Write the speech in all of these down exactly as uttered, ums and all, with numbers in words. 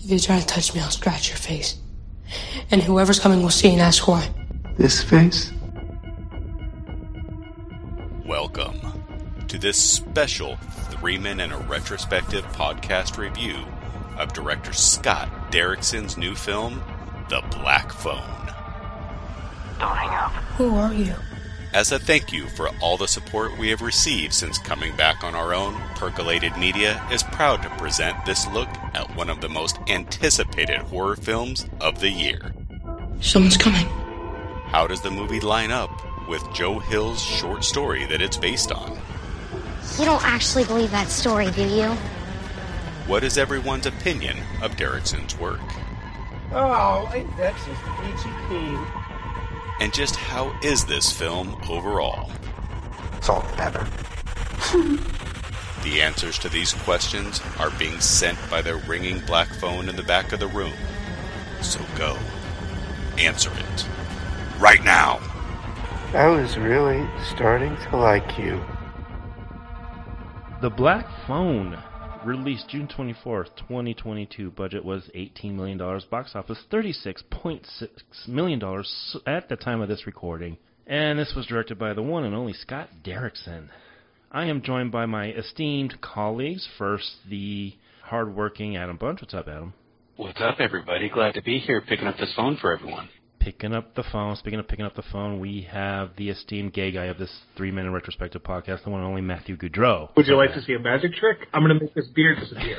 If you try to touch me, I'll scratch your face. And whoever's coming will see and ask why. This face? Welcome to this special Three Men and a Retrospective podcast review of director Scott Derrickson's new film, The Black Phone. Don't hang up. Who are you? As a thank you for all the support we have received since coming back on our own, Percolated Media is proud to present this look at one of the most anticipated horror films of the year. Someone's coming. How does the movie line up with Joe Hill's short story that it's based on? You don't actually believe that story, do you? What is everyone's opinion of Derrickson's work? Oh, ain't that just peachy keen? And just how is this film overall? Salt and pepper. The answers to these questions are being sent by the ringing black phone in the back of the room. So go. Answer it. Right now. I was really starting to like you. The Black Phone, released June twenty-fourth, twenty twenty-two. Budget was eighteen million dollars. Box office thirty-six point six million dollars at the time of this recording. And this was directed by the one and only Scott Derrickson. I am joined by my esteemed colleagues. First, the hardworking Adam Bunch. What's up, Adam? What's up, everybody? Glad to be here picking up this phone for everyone. Picking up the phone. Speaking of picking up the phone, we have the esteemed gay guy of this three-minute retrospective podcast, the one and only Matthew Goudreau. Would you like to see a magic trick? I'm going to make this beard disappear.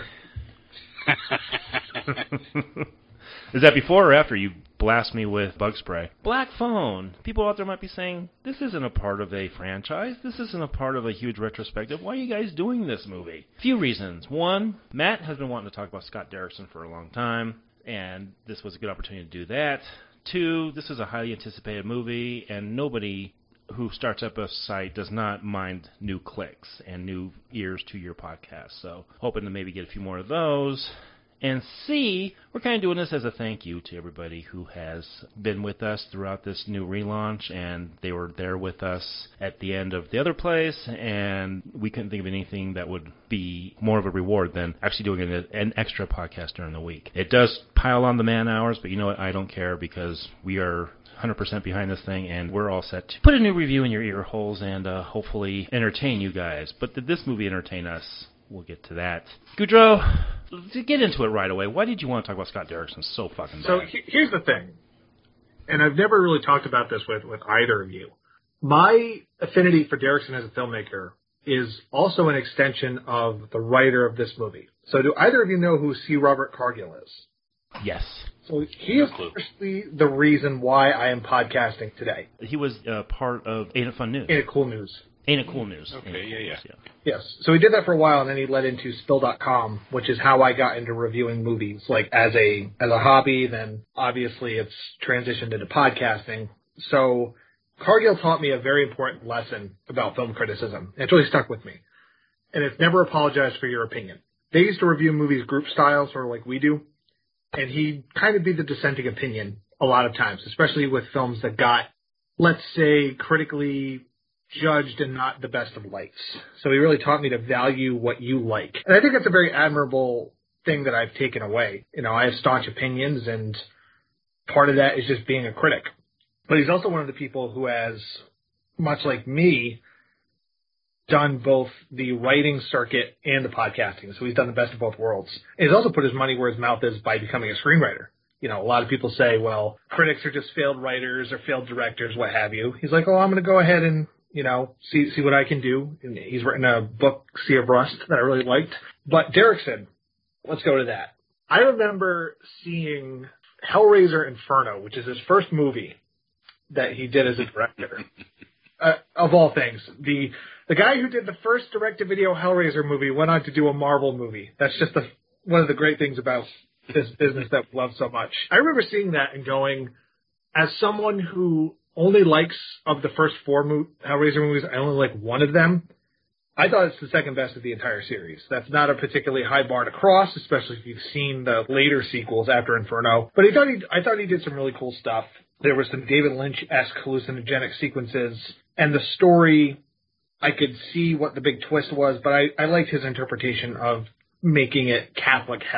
Is that before or after you blast me with bug spray? Black Phone. People out there might be saying, this isn't a part of a franchise. This isn't a part of a huge retrospective. Why are you guys doing this movie? A few reasons. One, Matt has been wanting to talk about Scott Derrickson for a long time, and this was a good opportunity to do that. Two, this is a highly anticipated movie, and nobody who starts up a site does not mind new clicks and new ears to your podcast. So hoping to maybe get a few more of those. And C, we're kind of doing this as a thank you to everybody who has been with us throughout this new relaunch, and they were there with us at the end of the other place, and we couldn't think of anything that would be more of a reward than actually doing an, an extra podcast during the week. It does pile on the man hours, but you know what? I don't care because we are one hundred percent behind this thing, and we're all set to put a new review in your ear holes and uh, hopefully entertain you guys. But did this movie entertain us? We'll get to that. Goudreau, to get into it right away, why did you want to talk about Scott Derrickson so fucking bad? So he- here's the thing, and I've never really talked about this with, with either of you. My affinity for Derrickson as a filmmaker is also an extension of the writer of this movie. So do either of you know who C. Robert Cargill is? Yes. So he is firstly the reason why I am podcasting today. He was uh, part of Ain't It Fun News. Ain't It Cool News. Ain't It Cool News. Okay, yeah, yeah, yeah. Yes. So he did that for a while, and then he led into Spill dot com, which is how I got into reviewing movies, like as a as a hobby. Then obviously it's transitioned into podcasting. So Cargill taught me a very important lesson about film criticism. And it's really stuck with me. And it's never apologize for your opinion. They used to review movies group style, sort of like we do, and he'd kind of be the dissenting opinion a lot of times, especially with films that got, let's say, critically judged and not the best of lights. So he really taught me to value what you like. And I think that's a very admirable thing that I've taken away. You know, I have staunch opinions, and part of that is just being a critic. But he's also one of the people who has, much like me, done both the writing circuit and the podcasting. So he's done the best of both worlds. And he's also put his money where his mouth is by becoming a screenwriter. You know, a lot of people say, well, critics are just failed writers or failed directors, what have you. He's like, oh, I'm going to go ahead and, you know, see see what I can do. And he's written a book, Sea of Rust, that I really liked. But Derrickson, let's go to that. I remember seeing Hellraiser Inferno, which is his first movie that he did as a director. uh, of all things, the the guy who did the first direct-to-video Hellraiser movie went on to do a Marvel movie. That's just the, one of the great things about this business that we love so much. I remember seeing that and going, as someone who only likes, of the first four mo- Hellraiser movies, I only like one of them, I thought it's the second best of the entire series. That's not a particularly high bar to cross, especially if you've seen the later sequels after Inferno. But I thought he, I thought he did some really cool stuff. There were some David Lynch-esque hallucinogenic sequences, and the story, I could see what the big twist was, but I, I liked his interpretation of making it Catholic hell.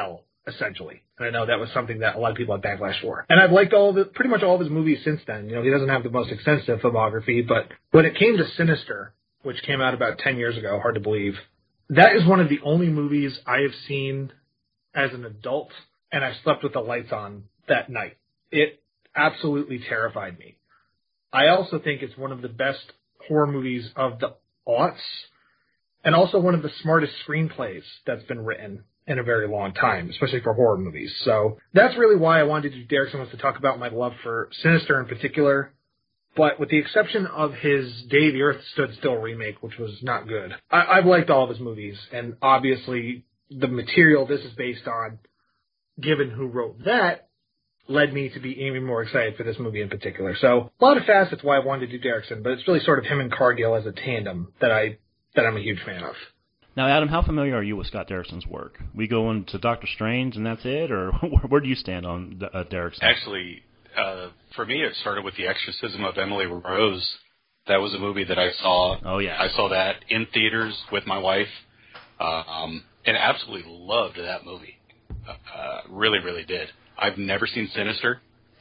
essentially. And I know that was something that a lot of people had backlash for. And I've liked all of it, pretty much all of his movies since then. You know, he doesn't have the most extensive filmography, but when it came to Sinister, which came out about ten years ago, hard to believe, that is one of the only movies I have seen as an adult, and I slept with the lights on that night. It absolutely terrified me. I also think it's one of the best horror movies of the aughts, and also one of the smartest screenplays that's been written in a very long time, especially for horror movies. So that's really why I wanted to do Derrickson, was to talk about my love for Sinister in particular. But with the exception of his Day the Earth Stood Still remake, which was not good, I, I've liked all of his movies. And obviously the material this is based on, given who wrote that, led me to be even more excited for this movie in particular. So a lot of facets why I wanted to do Derrickson, but it's really sort of him and Cargill as a tandem that, I, that I'm a huge fan of. Now, Adam, how familiar are you with Scott Derrickson's work? We go into Doctor Strange and that's it, or where do you stand on uh, Derrickson? Actually, uh, for me, it started with The Exorcism of Emily Rose. That was a movie that I saw. Oh, yeah. I saw that in theaters with my wife, uh, um, and absolutely loved that movie. Uh, really, really did. I've never seen Sinister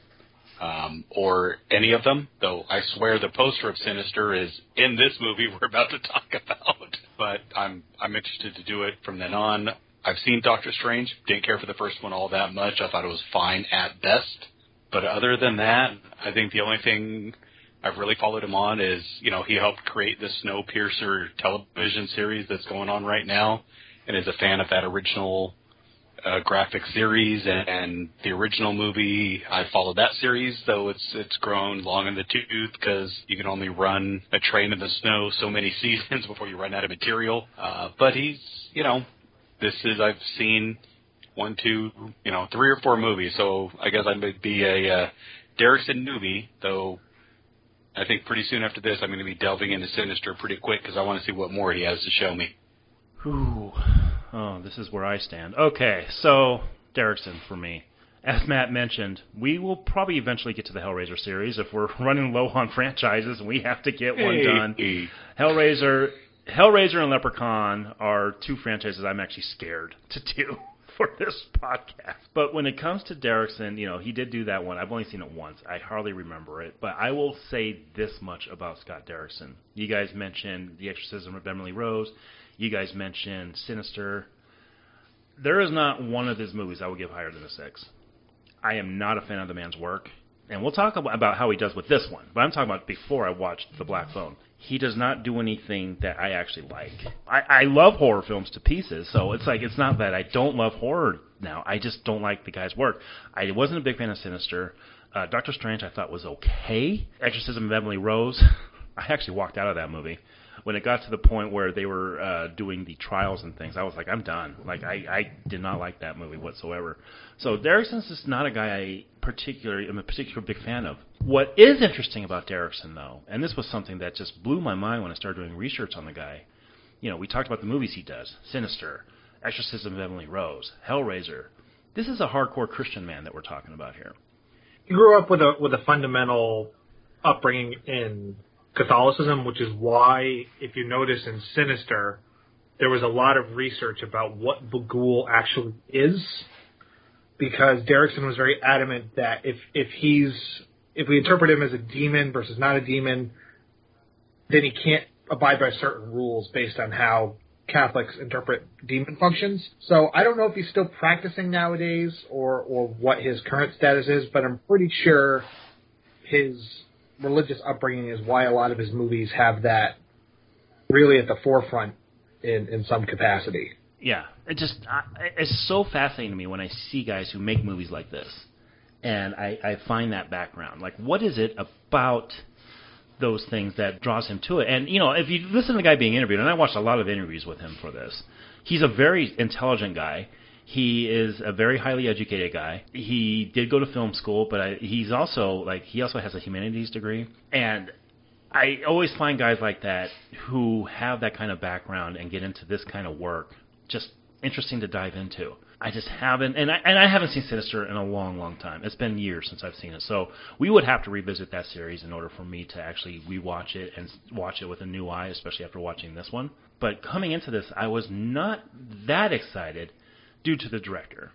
um, or any of them, though I swear the poster of Sinister is in this movie we're about to talk about. But I'm I'm interested to do it from then on. I've seen Doctor Strange. Didn't care for the first one all that much. I thought it was fine at best. But other than that, I think the only thing I've really followed him on is, you know, he helped create the Snowpiercer television series that's going on right now, and is a fan of that original uh, graphic series and, and the original movie. I followed that series, though it's it's grown long in the tooth because you can only run a train in the snow so many seasons before you run out of material. Uh, but he's, you know, this is, I've seen one, two, you know, three or four movies, so I guess I would be a uh, Derrickson newbie, though I think pretty soon after this I'm going to be delving into Sinister pretty quick because I want to see what more he has to show me. Ooh. Oh, this is where I stand. Okay, so Derrickson for me. As Matt mentioned, we will probably eventually get to the Hellraiser series if we're running low on franchises and we have to get one done. Hey. Hellraiser, Hellraiser and Leprechaun are two franchises I'm actually scared to do for this podcast. But when it comes to Derrickson, you know, he did do that one. I've only seen it once. I hardly remember it. But I will say this much about Scott Derrickson. You guys mentioned The Exorcism of Emily Rose. You guys mentioned Sinister. There is not one of his movies I would give higher than a six. I am not a fan of the man's work. And we'll talk about how he does with this one. But I'm talking about before I watched The Black Phone. He does not do anything that I actually like. I, I love horror films to pieces, so it's like it's not that I don't love horror now. I just don't like the guy's work. I wasn't a big fan of Sinister. Uh, Doctor Strange I thought was okay. Exorcism of Emily Rose, I actually walked out of that movie. When it got to the point where they were uh, doing the trials and things, I was like, I'm done. Like, I, I did not like that movie whatsoever. So Derrickson's just not a guy I particularly am a particular big fan of. What is interesting about Derrickson, though, and this was something that just blew my mind when I started doing research on the guy. You know, we talked about the movies he does: Sinister, Exorcism of Emily Rose, Hellraiser. This is a hardcore Christian man that we're talking about here. He grew up with a with a fundamental upbringing in Catholicism, which is why, if you notice in Sinister, there was a lot of research about what Bughuul actually is, because Derrickson was very adamant that if if he's if we interpret him as a demon versus not a demon, then he can't abide by certain rules based on how Catholics interpret demon functions. So I don't know if he's still practicing nowadays or or what his current status is, but I'm pretty sure his religious upbringing is why a lot of his movies have that really at the forefront in, in some capacity. Yeah, it just I, it's so fascinating to me when I see guys who make movies like this, and I, I find that background. Like, what is it about those things that draws him to it? And, you know, if you listen to the guy being interviewed, and I watched a lot of interviews with him for this, he's a very intelligent guy. He is a very highly educated guy. He did go to film school, but I, he's also like he also has a humanities degree. And I always find guys like that who have that kind of background and get into this kind of work just interesting to dive into. I just haven't, and I, and I haven't seen Sinister in a long, long time. It's been years since I've seen it, so we would have to revisit that series in order for me to actually rewatch it and watch it with a new eye, especially after watching this one. But coming into this, I was not that excited due to the director.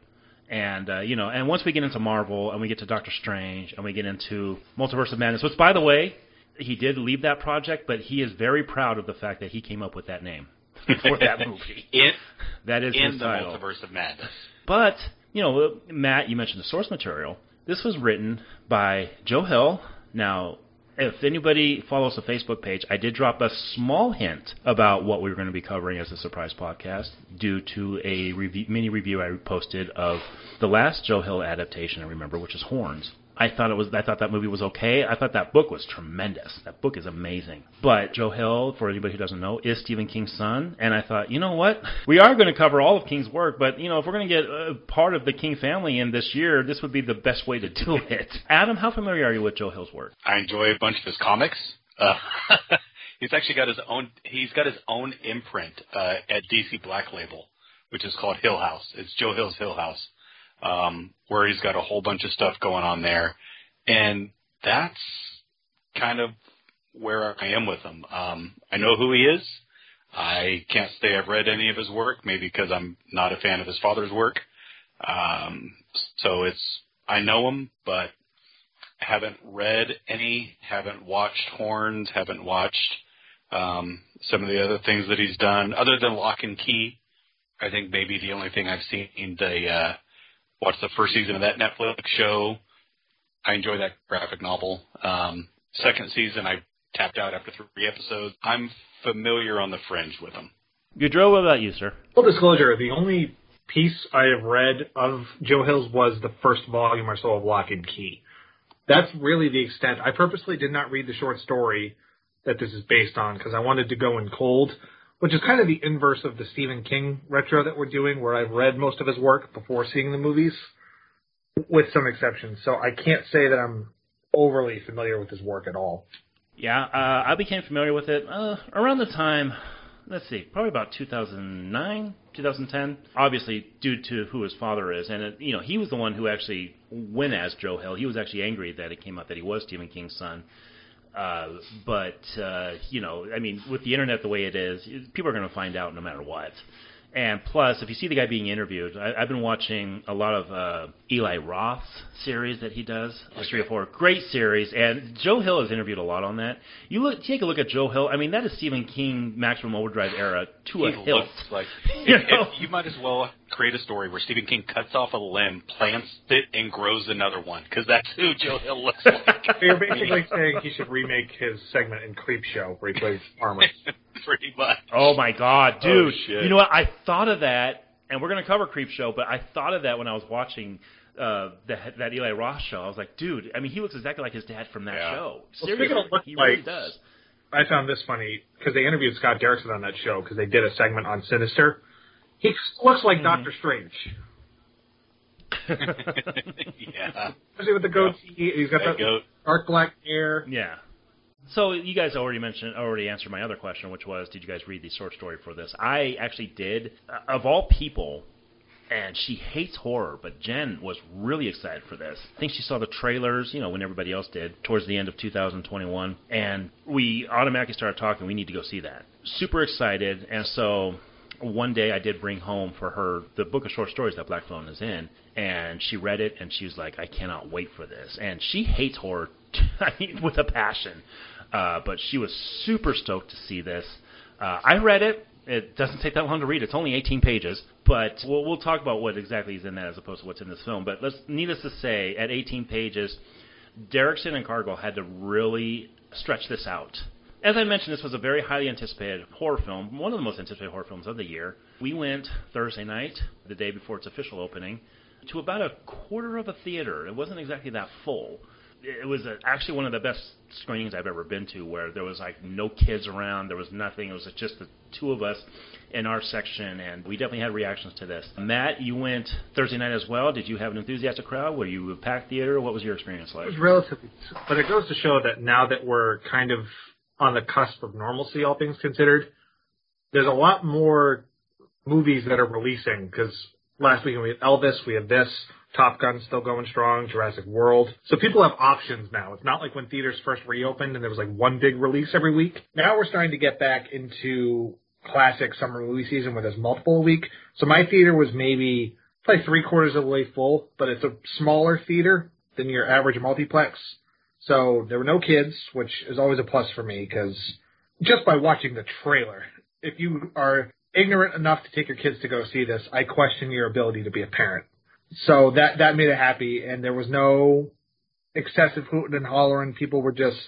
And, uh, you know, and once we get into Marvel and we get to Doctor Strange and we get into Multiverse of Madness, which, by the way, he did leave that project, but he is very proud of the fact that he came up with that name for that movie. in, that is in his the title. Multiverse of Madness. But, you know, Matt, you mentioned the source material. This was written by Joe Hill. Now, if anybody follows the Facebook page, I did drop a small hint about what we were going to be covering as a surprise podcast due to a review, mini review I posted of the last Joe Hill adaptation I remember, which is Horns. I thought it was. I thought that movie was okay. I thought that book was tremendous. That book is amazing. But Joe Hill, for anybody who doesn't know, is Stephen King's son. And I thought, you know what? We are going to cover all of King's work, but you know, if we're going to get a part of the King family in this year, this would be the best way to do it. Adam, how familiar are you with Joe Hill's work? I enjoy a bunch of his comics. Uh, he's actually got his own. He's got his own imprint uh, at D C Black Label, which is called Hill House. It's Joe Hill's Hill House. Um, where he's got a whole bunch of stuff going on there. And that's kind of where I am with him. Um, I know who he is. I can't say I've read any of his work, maybe because I'm not a fan of his father's work. Um, so it's, I know him, but haven't read any, haven't watched Horns, haven't watched um, some of the other things that he's done, other than Lock and Key. I think maybe the only thing I've seen, the uh, watched the first season of that Netflix show. I enjoy that graphic novel. Um, second season, I tapped out after three episodes. I'm familiar on the fringe with him. Goudreau, what about you, sir? Full disclosure, the only piece I have read of Joe Hill's was the first volume or so of Lock and Key. That's really the extent. I purposely did not read the short story that this is based on because I wanted to go in cold, which is kind of the inverse of the Stephen King retro that we're doing, where I've read most of his work before seeing the movies, with some exceptions. So I can't say that I'm overly familiar with his work at all. Yeah, uh, I became familiar with it uh, around the time, let's see, probably about two thousand nine, two thousand ten, obviously due to who his father is. And, it, you know, he was the one who actually went as Joe Hill. He was actually angry that it came out that he was Stephen King's son. Uh, but, uh, you know, I mean, with the internet the way it is, people are going to find out no matter what. And plus, if you see the guy being interviewed, I, I've been watching a lot of uh, Eli Roth's series that he does, History of Horror. Great series, and Joe Hill is interviewed a lot on that. You look, take a look at Joe Hill. I mean, that is Stephen King Maximum Overdrive era to he a hilt. Like, you, if, know? if you might as well create a story where Stephen King cuts off a limb, plants it, and grows another one, because that's who Joe Hill looks like. So you're basically saying he should remake his segment in Creepshow where he plays farmer. Pretty much. Oh, my God, dude. Oh, shit. You know what? I thought of that, and we're going to cover Creepshow, but I thought of that when I was watching uh, the, that Eli Roth show. I was like, dude, I mean, he looks exactly like his dad from that yeah. show. Well, Seriously, speaking of he really like, does. I found this funny because they interviewed Scott Derrickson on that show because they did a segment on Sinister. He looks like mm-hmm. Doctor Strange. Yeah. Especially with the goatee. He's got that, that goat. dark black hair. Yeah. So you guys already mentioned, already answered my other question, which was, did you guys read the short story for this? I actually did. Uh, of all people, and she hates horror, but Jen was really excited for this. I think she saw the trailers, you know, when everybody else did, towards the end of two thousand twenty-one, and we automatically started talking, we need to go see that. Super excited, and so one day I did bring home for her the book of short stories that Black Phone is in, and she read it, and she was like, I cannot wait for this. And she hates horror, I mean, with a passion. Uh, but she was super stoked to see this. Uh, I read it. It doesn't take that long to read. It's only eighteen pages. But we'll, we'll talk about what exactly is in that as opposed to what's in this film. But let's, needless to say, at eighteen pages, Derrickson and Cargill had to really stretch this out. As I mentioned, this was a very highly anticipated horror film, one of the most anticipated horror films of the year. We went Thursday night, the day before its official opening, to about a quarter of a theater. It wasn't exactly that full. It was a, actually one of the best screenings I've ever been to, where there was like no kids around, there was nothing. It was just the two of us in our section, and we definitely had reactions to this. Matt, you went Thursday night as well. Did you have an enthusiastic crowd? Were you a packed theater? What was your experience like? It was relatively, but it goes to show that now that we're kind of on the cusp of normalcy, all things considered, there's a lot more movies that are releasing, because last weekend we had Elvis, we had this, Top Gun's still going strong, Jurassic World. So people have options now. It's not like when theaters first reopened and there was like one big release every week. Now we're starting to get back into classic summer movie season where there's multiple a week. So my theater was maybe probably three quarters of the way full, but it's a smaller theater than your average multiplex. So there were no kids, which is always a plus for me, because just by watching the trailer, if you are ignorant enough to take your kids to go see this, I question your ability to be a parent. So that, that made it happy, and there was no excessive hooting and hollering. People were just,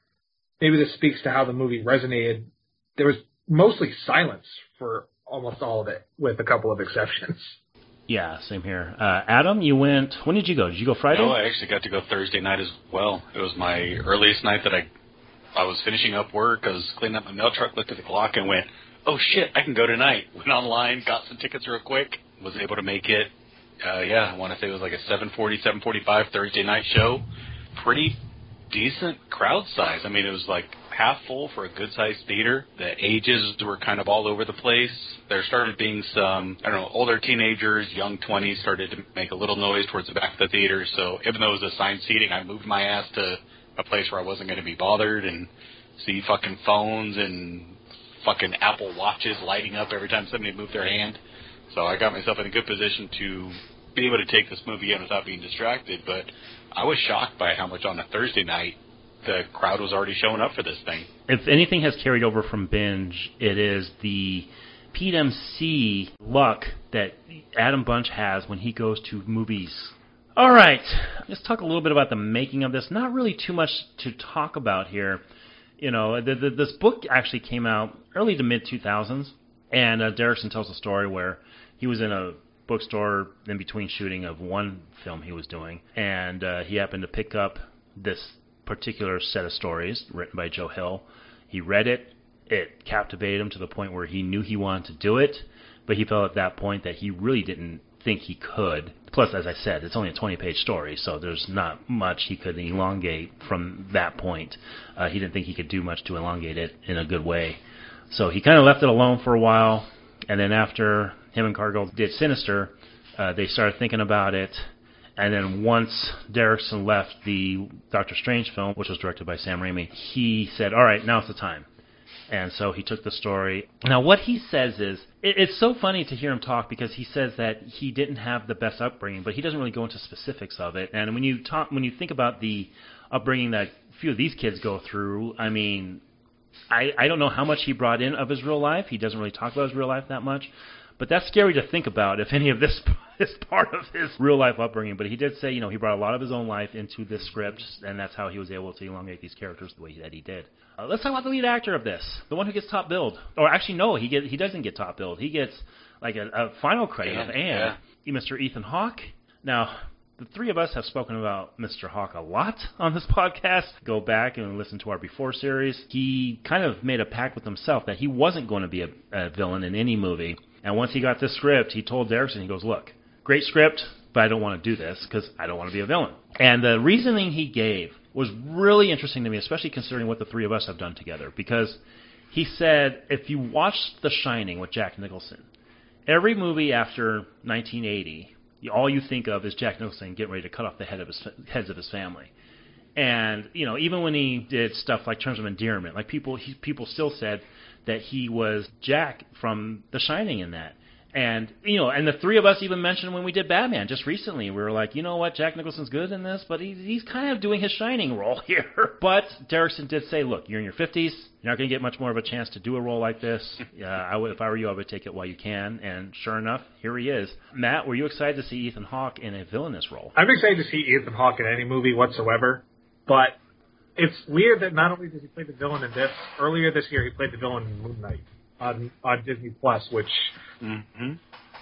maybe this speaks to how the movie resonated. There was mostly silence for almost all of it, with a couple of exceptions. Yeah, same here. Uh, Adam, you went, when did you go? Did you go Friday? No, I actually got to go Thursday night as well. It was my earliest night that I I was finishing up work. I was cleaning up my mail truck, looked at the clock, and went, oh, shit, I can go tonight. Went online, got some tickets real quick, was able to make it. Uh, yeah, I want to say it was like a seven forty, seven forty-five Thursday night show. Pretty decent crowd size. I mean, it was like half full for a good-sized theater. The ages were kind of all over the place. There started being some, I don't know, older teenagers, young twenties started to make a little noise towards the back of the theater. So even though it was assigned seating, I moved my ass to a place where I wasn't going to be bothered and see fucking phones and fucking Apple Watches lighting up every time somebody moved their hand. So I got myself in a good position to be able to take this movie in without being distracted. But I was shocked by how much on a Thursday night the crowd was already showing up for this thing. If anything has carried over from Binge, it is the Pete M C luck that Adam Bunch has when he goes to movies. All right, let's talk a little bit about the making of this. Not really too much to talk about here. You know, the, the, this book actually came out early to mid two thousands, and uh, Derrickson tells a story where he was in a bookstore in between shooting of one film he was doing, and uh, he happened to pick up this particular set of stories written by Joe Hill. He read it. It captivated him to the point where he knew he wanted to do it, but he felt at that point that he really didn't think he could. Plus, as I said, it's only a twenty-page story, so there's not much he could elongate from that point. Uh, he didn't think he could do much to elongate it in a good way. So he kind of left it alone for a while, and then after him and Cargill did Sinister, uh, they started thinking about it. And then once Derrickson left the Doctor Strange film, which was directed by Sam Raimi, he said, all right, now's the time. And so he took the story. Now, what he says is, it, it's so funny to hear him talk because he says that he didn't have the best upbringing, but he doesn't really go into specifics of it. And when you talk, when you think about the upbringing that a few of these kids go through, I mean, I, I don't know how much he brought in of his real life. He doesn't really talk about his real life that much. But that's scary to think about if any of this is part of his real-life upbringing. But he did say, you know, he brought a lot of his own life into this script, and that's how he was able to elongate these characters the way that he did. Uh, let's talk about the lead actor of this, the one who gets top billed. Or actually, no, he get, he doesn't get top billed. He gets like a, a final credit Anne, of Anne, yeah. Mister Ethan Hawke. Now, the three of us have spoken about Mister Hawke a lot on this podcast. Go back and listen to our Before series. He kind of made a pact with himself that he wasn't going to be a, a villain in any movie. And once he got this script, he told Derrickson, he goes, look, great script, but I don't want to do this because I don't want to be a villain. And the reasoning he gave was really interesting to me, especially considering what the three of us have done together. Because he said, if you watch The Shining with Jack Nicholson, every movie after nineteen eighty, all you think of is Jack Nicholson getting ready to cut off the head of his heads of his family. And, you know, even when he did stuff like Terms of Endearment, like people he, people still said that he was Jack from The Shining in that. And, you know, and the three of us even mentioned when we did Batman just recently, we were like, you know what, Jack Nicholson's good in this, but he's, he's kind of doing his Shining role here. But Derrickson did say, look, you're in your fifties, you're not going to get much more of a chance to do a role like this. Uh, I would, if I were you, I would take it while you can. And sure enough, here he is. Matt, were you excited to see Ethan Hawke in a villainous role? I'm excited to see Ethan Hawke in any movie whatsoever, but it's weird that not only does he play the villain in this, earlier this year he played the villain in Moon Knight on, on Disney Plus, which mm-hmm.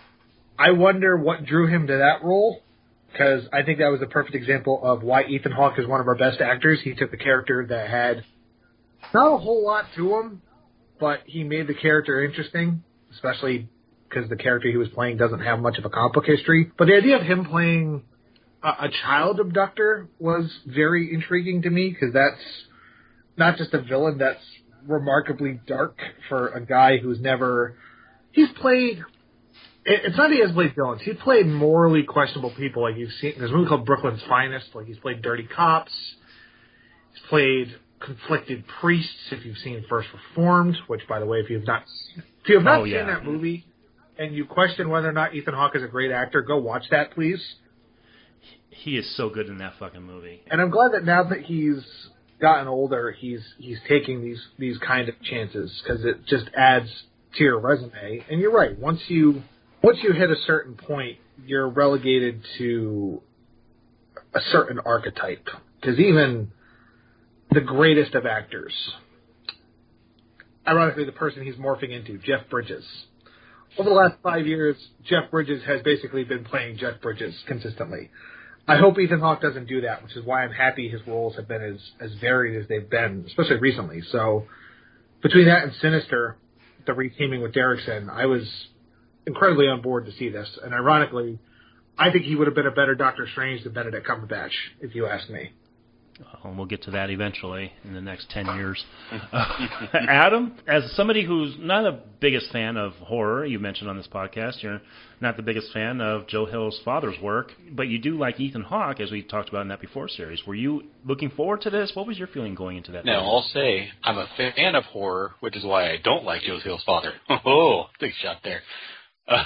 I wonder what drew him to that role, because I think that was a perfect example of why Ethan Hawke is one of our best actors. He took a character that had not a whole lot to him, but he made the character interesting, especially because the character he was playing doesn't have much of a comic book history. But the idea of him playing a, a child abductor was very intriguing to me, because that's not just a villain that's remarkably dark for a guy who's never... He's played... It's not that he has played villains. He's played morally questionable people. Like you've seen, there's a movie called Brooklyn's Finest. Like he's played dirty cops. He's played conflicted priests. If you've seen First Reformed, which, by the way, if you've not, if you have not oh, seen yeah. that movie, and you question whether or not Ethan Hawke is a great actor, go watch that, please. He is so good in that fucking movie. And I'm glad that now that he's gotten older, he's he's taking these, these kind of chances, because it just adds to your resume. And you're right, once you once you hit a certain point, you're relegated to a certain archetype. Because even the greatest of actors, ironically the person he's morphing into, Jeff Bridges. Over the last five years, Jeff Bridges has basically been playing Jeff Bridges consistently. I hope Ethan Hawke doesn't do that, which is why I'm happy his roles have been as, as varied as they've been, especially recently. So between that and Sinister, the reteaming with Derrickson, I was incredibly on board to see this. And ironically, I think he would have been a better Doctor Strange than Benedict Cumberbatch, if you ask me. Well, we'll get to that eventually in the next ten years. Uh, Adam, as somebody who's not the biggest fan of horror, you mentioned on this podcast, you're not the biggest fan of Joe Hill's father's work, but you do like Ethan Hawke, as we talked about in that Before series. Were you looking forward to this? What was your feeling going into that? Now, I'll say I'm a fan of horror, which is why I don't like Joe Hill's father. Oh, big shot there. Uh,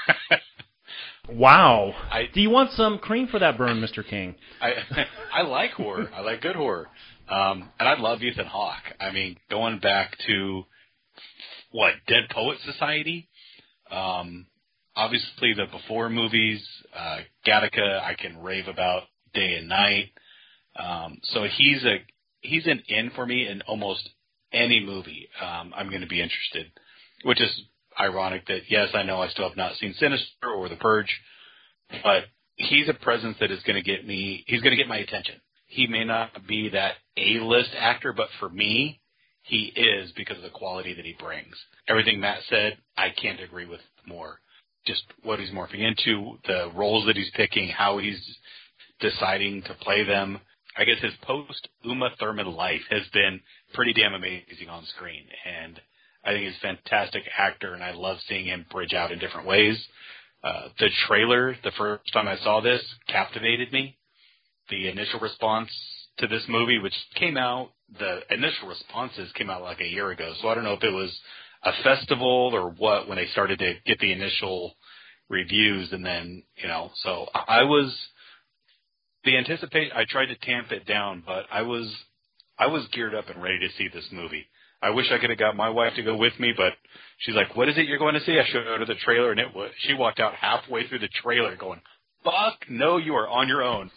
Wow. I, Do you want some cream for that burn, Mister King? I I like horror. I like good horror. Um, and I love Ethan Hawke. I mean, going back to, what, Dead Poets Society? Um, obviously, the Before movies, uh, Gattaca, I can rave about day and night. Um, so he's a he's an in for me in almost any movie um, I'm going to be interested, which is ironic that, yes, I know I still have not seen Sinister or The Purge, but he's a presence that is going to get me, he's going to get my attention. He may not be that A-list actor, but for me, he is because of the quality that he brings. Everything Matt said, I can't agree with more. Just what he's morphing into, the roles that he's picking, how he's deciding to play them. I guess his post-Uma Thurman life has been pretty damn amazing on screen, and I think he's a fantastic actor, and I love seeing him bridge out in different ways. Uh, the trailer, the first time I saw this, captivated me. The initial response to this movie, which came out, the initial responses came out like a year ago, so I don't know if it was a festival or what when they started to get the initial reviews, and then, you know, so I was, the anticipate, I tried to tamp it down, but I was, I was geared up and ready to see this movie. I wish I could have got my wife to go with me, but she's like, what is it you're going to see? I showed her the trailer, and it was, she walked out halfway through the trailer going, fuck, no, you are on your own.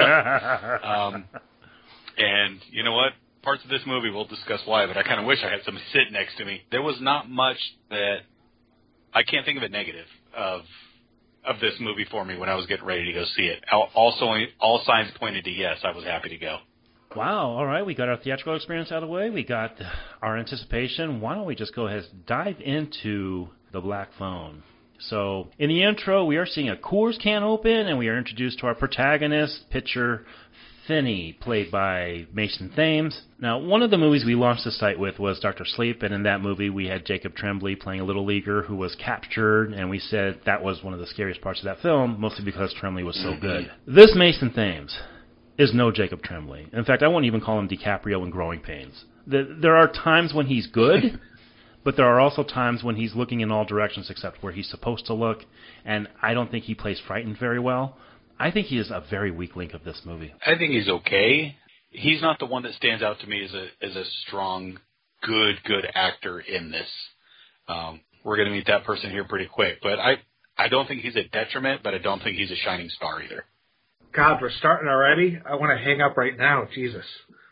um, and you know what? Parts of this movie, we'll discuss why, but I kind of wish I had somebody sit next to me. There was not much that, I can't think of a negative of of this movie for me when I was getting ready to go see it. Also, all signs pointed to yes, I was happy to go. Wow, all right, we got our theatrical experience out of the way. We got our anticipation. Why don't we just go ahead and dive into The Black Phone? So, in the intro, we are seeing a Coors can open, and we are introduced to our protagonist, pitcher Finney, played by Mason Thames. Now, one of the movies we launched the site with was Doctor Sleep, and in that movie we had Jacob Tremblay playing a little leaguer who was captured, and we said that was one of the scariest parts of that film, mostly because Tremblay was so good. This Mason Thames is no Jacob Tremblay. In fact, I won't even call him DiCaprio in Growing Pains. There are times when he's good, but there are also times when he's looking in all directions except where he's supposed to look, and I don't think he plays frightened very well. I think he is a very weak link of this movie. I think he's okay. He's not the one that stands out to me as a as a strong, good, good actor in this. Um, we're going to meet that person here pretty quick, but I, I don't think he's a detriment, but I don't think he's a shining star either. God, we're starting already? I want to hang up right now. Jesus.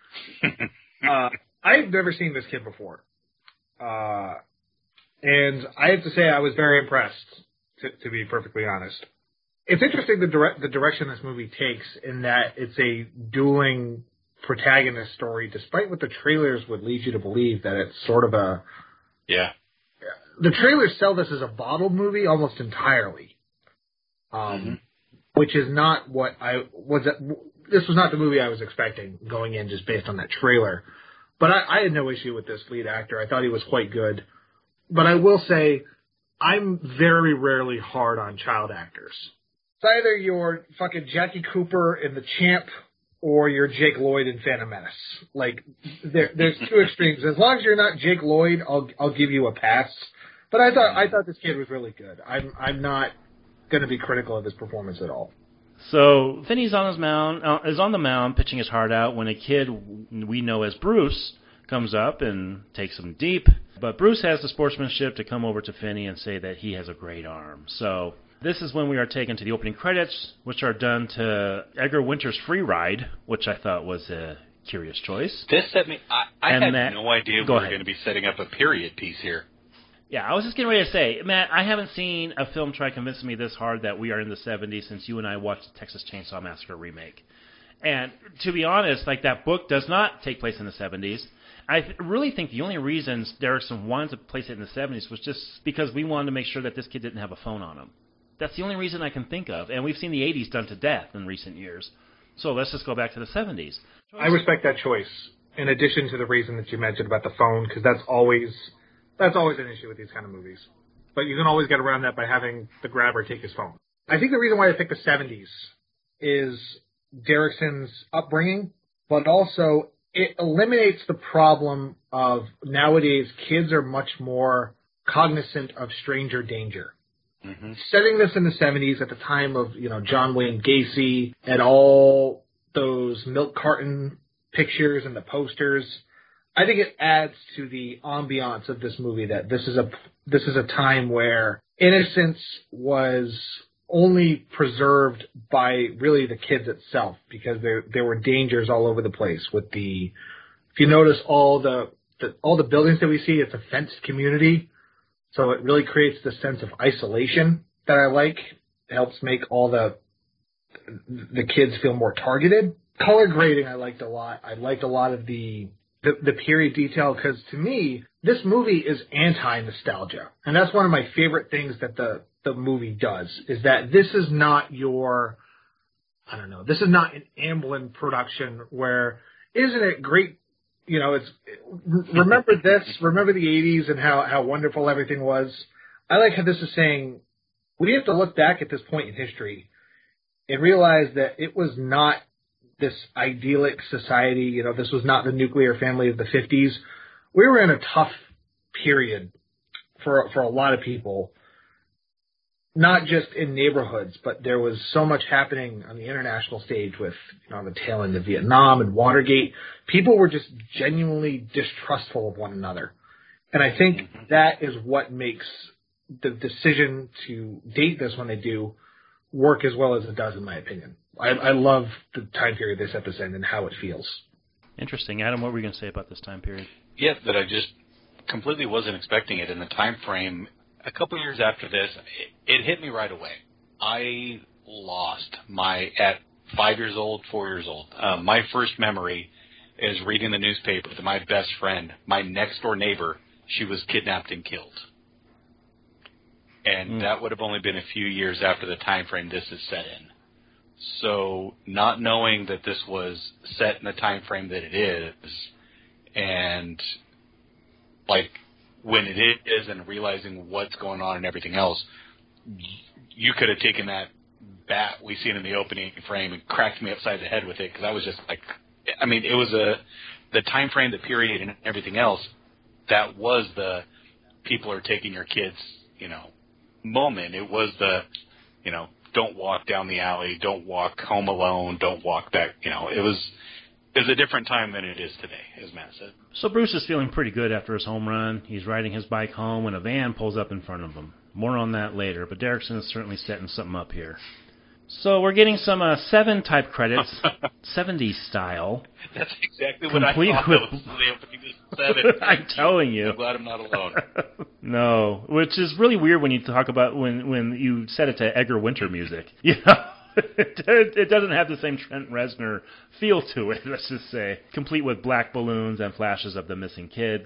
uh, I've never seen this kid before. Uh, and I have to say I was very impressed, to, to be perfectly honest. It's interesting the, dire- the direction this movie takes in that it's a dueling protagonist story, despite what the trailers would lead you to believe that it's sort of a... Yeah. The trailers sell this as a bottled movie almost entirely. Um, mm-hmm. Which is not what I was. This was not the movie I was expecting going in, just based on that trailer. But I, I had no issue with this lead actor. I thought he was quite good. But I will say, I'm very rarely hard on child actors. It's either you're fucking Jackie Cooper in The Champ, or you're Jake Lloyd in Phantom Menace. Like, there, there's two extremes. As long as you're not Jake Lloyd, I'll I'll give you a pass. But I thought I thought this kid was really good. I'm I'm not going to be critical of his performance at all. So Finney's on his mound, uh, is on the mound pitching his heart out when a kid we know as Bruce comes up and takes him deep. But Bruce has the sportsmanship to come over to Finney and say that he has a great arm. So this is when we are taken to the opening credits, which are done to Edgar Winter's Free Ride, which I thought was a curious choice. This set me... I, I And had that- no idea we go were ahead. going to be setting up a period piece here. Yeah, I was just getting ready to say, Matt, I haven't seen a film try convincing me this hard that we are in the seventies since you and I watched the Texas Chainsaw Massacre remake. And to be honest, like that book does not take place in the seventies. I th- really think the only reasons Derrickson wanted to place it in the seventies was just because we wanted to make sure that this kid didn't have a phone on him. That's the only reason I can think of. And we've seen the eighties done to death in recent years. So let's just go back to the seventies. I respect that choice, in addition to the reason that you mentioned about the phone, because that's always that's always an issue with these kind of movies. But you can always get around that by having the grabber take his phone. I think the reason why I picked the seventies is Derrickson's upbringing, but also it eliminates the problem of nowadays kids are much more cognizant of stranger danger. Mm-hmm. Setting this in the seventies at the time of, you know, John Wayne Gacy and all those milk carton pictures and the posters, I think it adds to the ambiance of this movie that this is a this is a time where innocence was only preserved by really the kids itself, because there there were dangers all over the place. With the, if you notice all the, the all the buildings that we see, it's a fenced community, so it really creates the sense of isolation that I like. It helps make all the the kids feel more targeted. Color grading I liked a lot. I liked a lot of the the, the period detail, because to me this movie is anti-nostalgia, and that's one of my favorite things that the the movie does, is that this is not your, I don't know, this is not an Amblin production where, isn't it great, you know, it's, remember this, remember the eighties and how, how wonderful everything was. I like how this is saying, we have to look back at this point in history and realize that it was not this idyllic society, you know, this was not the nuclear family of the fifties. We were in a tough period for for a lot of people. Not just in neighborhoods, but there was so much happening on the international stage with, you know, the tail end of Vietnam and Watergate. People were just genuinely distrustful of one another. And I think that is what makes the decision to date this when they do work as well as it does, in my opinion. I, I love the time period they set this in and how it feels. Interesting. Adam, what were you going to say about this time period? Yeah, that I just completely wasn't expecting it in the time frame. A couple years after this, it, it hit me right away. I lost my, at five years old, four years old, uh, my first memory is reading the newspaper that my best friend, my next-door neighbor, she was kidnapped and killed. And mm. that would have only been a few years after the time frame this is set in. So not knowing that this was set in the time frame that it is, and like when it is, and realizing what's going on and everything else, you could have taken that bat we seen in the opening frame and cracked me upside the head with it, because I was just like, I mean, it was a the time frame, the period, and everything else. That was the people are taking your kids, you know, moment. It was the, you know, don't walk down the alley, don't walk home alone, don't walk back. You know, it was it was a different time than it is today, as Matt said. So Bruce is feeling pretty good after his home run. He's riding his bike home when a van pulls up in front of him. More on that later, but Derrickson is certainly setting something up here. So we're getting some uh, seven type credits, seventies style. That's exactly what I Complete thought. with- Was the opening to seven. I'm telling you. I'm glad I'm not alone. No, which is really weird when you talk about when, when you set it to Edgar Winter music. You know, it, it doesn't have the same Trent Reznor feel to it, let's just say. Complete with black balloons and flashes of the missing kids.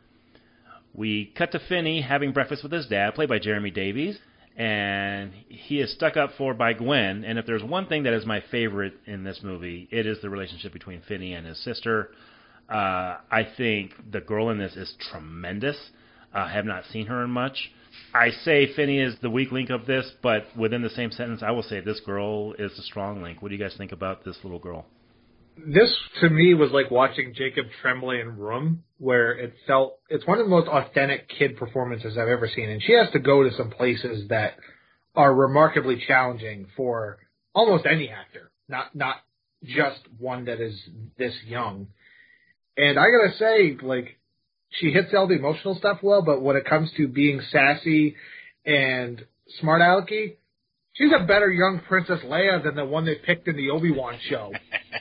We cut to Finney having breakfast with his dad, played by Jeremy Davies, and he is stuck up for by Gwen. And if there's one thing that is my favorite in this movie, it is the relationship between Finney and his sister. Uh, I think the girl in this is tremendous. I uh, have not seen her in much. I say Finney is the weak link of this, but within the same sentence, I will say this girl is the strong link. What do you guys think about this little girl? This, to me, was like watching Jacob Tremblay in Room, where it felt, it's one of the most authentic kid performances I've ever seen. And she has to go to some places that are remarkably challenging for almost any actor, not not just one that is this young. And I gotta say, like, she hits all the emotional stuff well, but when it comes to being sassy and smart alecky, she's a better young Princess Leia than the one they picked in the Obi-Wan show.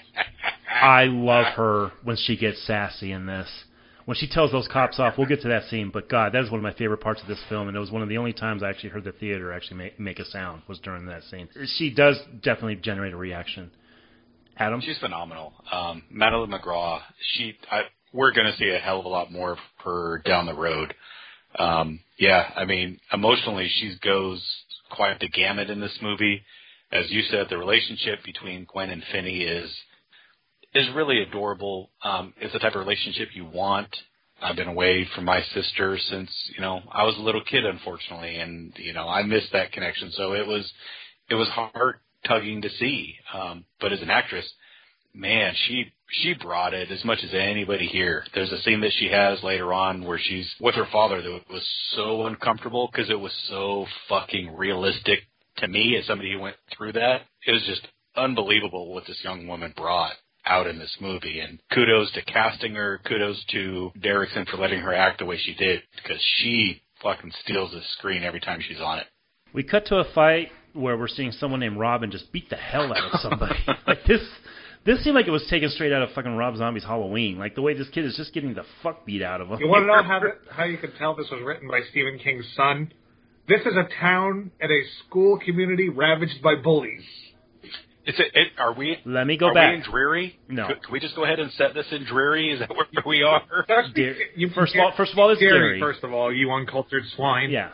I love her when she gets sassy in this. When she tells those cops off, we'll get to that scene, but God, that is one of my favorite parts of this film, and it was one of the only times I actually heard the theater actually make, make a sound, was during that scene. She does definitely generate a reaction. Adam? She's phenomenal. Um, Madeline McGraw, she, I, we're going to see a hell of a lot more of her down the road. Um, yeah, I mean, emotionally, she goes quite the gamut in this movie. As you said, the relationship between Gwen and Finney is is really adorable. Um, it's the type of relationship you want. I've been away from my sister since, you know, I was a little kid, unfortunately, and, you know, I missed that connection. So it was, it was heart-tugging to see. Um, but as an actress, man, she, she brought it as much as anybody here. There's a scene that she has later on where she's with her father that was so uncomfortable because it was so fucking realistic to me as somebody who went through that. It was just unbelievable what this young woman brought out in this movie, and kudos to casting her, kudos to Derrickson for letting her act the way she did, because she fucking steals the screen every time she's on it. We cut to a fight where we're seeing someone named Robin just beat the hell out of somebody. Like this, this seemed like it was taken straight out of fucking Rob Zombie's Halloween. Like the way this kid is just getting the fuck beat out of him. You want to know how, the, how you can tell this was written by Stephen King's son? This is a town and a school community ravaged by bullies. It's a, it, are we? Let me go are back. we in Dreary? No. Could, could we just go ahead and set this in Dreary? Is that where we are? Dear, you, first of all, first of all, it's Gary. First of all, you uncultured swine. Yeah.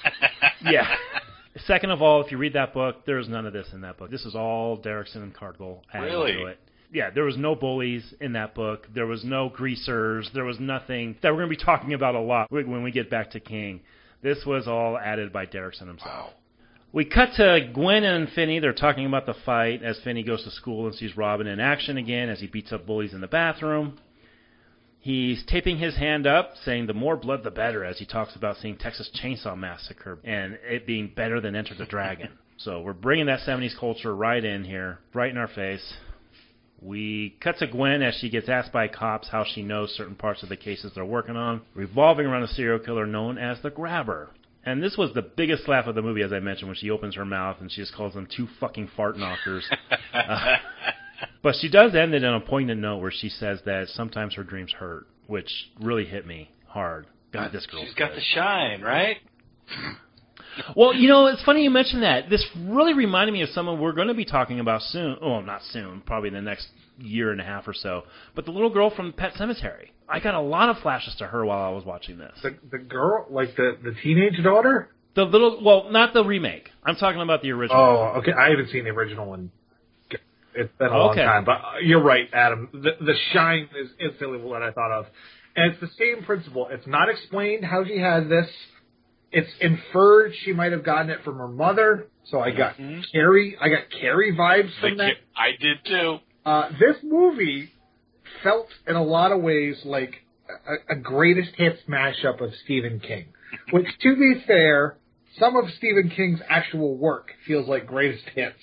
Yeah. Second of all, if you read that book, there's none of this in that book. This is all Derrickson and Cargill added really? to it. Yeah, there was no bullies in that book. There was no greasers. There was nothing that we're going to be talking about a lot when we get back to King. This was all added by Derrickson himself. Wow. We cut to Gwen and Finney. They're talking about the fight as Finney goes to school and sees Robin in action again as he beats up bullies in the bathroom. He's taping his hand up, saying the more blood the better, as he talks about seeing Texas Chainsaw Massacre and it being better than Enter the Dragon. So we're bringing that seventies culture right in here, right in our face. We cut to Gwen as she gets asked by cops how she knows certain parts of the cases they're working on, revolving around a serial killer known as the Grabber. And this was the biggest laugh of the movie, as I mentioned, when she opens her mouth and she just calls them two fucking fart knockers. uh, but she does end it on a poignant note where she says that sometimes her dreams hurt, which really hit me hard. God, this girl's She's got good. the shine, right? Well, you know, it's funny you mention that. This really reminded me of someone we're going to be talking about soon. Oh, not soon, probably in the next year and a half or so. But the little girl from Pet Sematary. I got a lot of flashes to her while I was watching this. The, the girl, like the, the teenage daughter? The little, well, not the remake. I'm talking about the original. Oh, okay. I haven't seen the original one. It's been a Oh, long okay. time. But you're right, Adam. The, the shine is instantly what I thought of. And it's the same principle. It's not explained how she has this. It's inferred she might have gotten it from her mother. So I got Mm-hmm. Carrie. I got Carrie vibes from The that. ki- I did too. Uh, this movie felt in a lot of ways like a, a greatest hits mashup of Stephen King. Which, to be fair, some of Stephen King's actual work feels like greatest hits.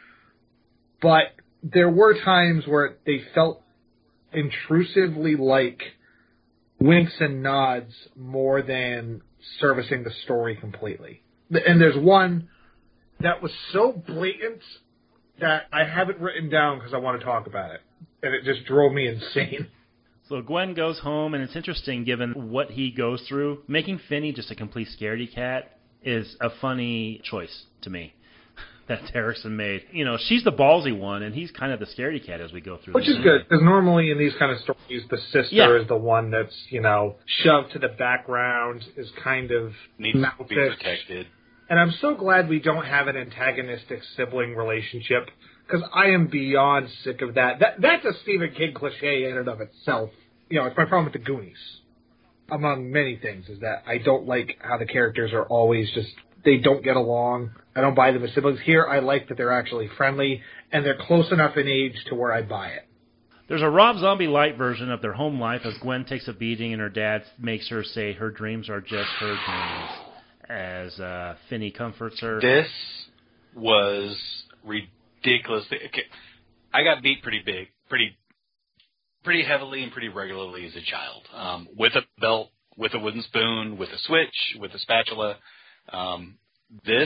But there were times where they felt intrusively like winks and nods more than servicing the story completely. And there's one that was so blatant that I have it written down because I want to talk about it. And it just drove me insane. So Gwen goes home, and it's interesting given what he goes through. Making Finney just a complete scaredy cat is a funny choice to me that Derrickson made. You know, she's the ballsy one, and he's kind of the scaredy cat as we go through Which this is movie. good, because normally in these kind of stories, the sister Yeah. is the one that's, you know, shoved to the background, is kind of Needs to be mouthish. protected. And I'm so glad we don't have an antagonistic sibling relationship, because I am beyond sick of that. that. That's a Stephen King cliche in and of itself. You know, it's my problem with the Goonies, among many things, is that I don't like how the characters are always just, they don't get along. I don't buy them as siblings. Here, I like that they're actually friendly, and they're close enough in age to where I buy it. There's a Rob Zombie light version of their home life as Gwen takes a beating and her dad makes her say her dreams are just her dreams as uh, Finney comforts her. This was ridiculous. Okay. I got beat pretty big, pretty pretty heavily and pretty regularly as a child, um, with a belt, with a wooden spoon, with a switch, with a spatula. Um, this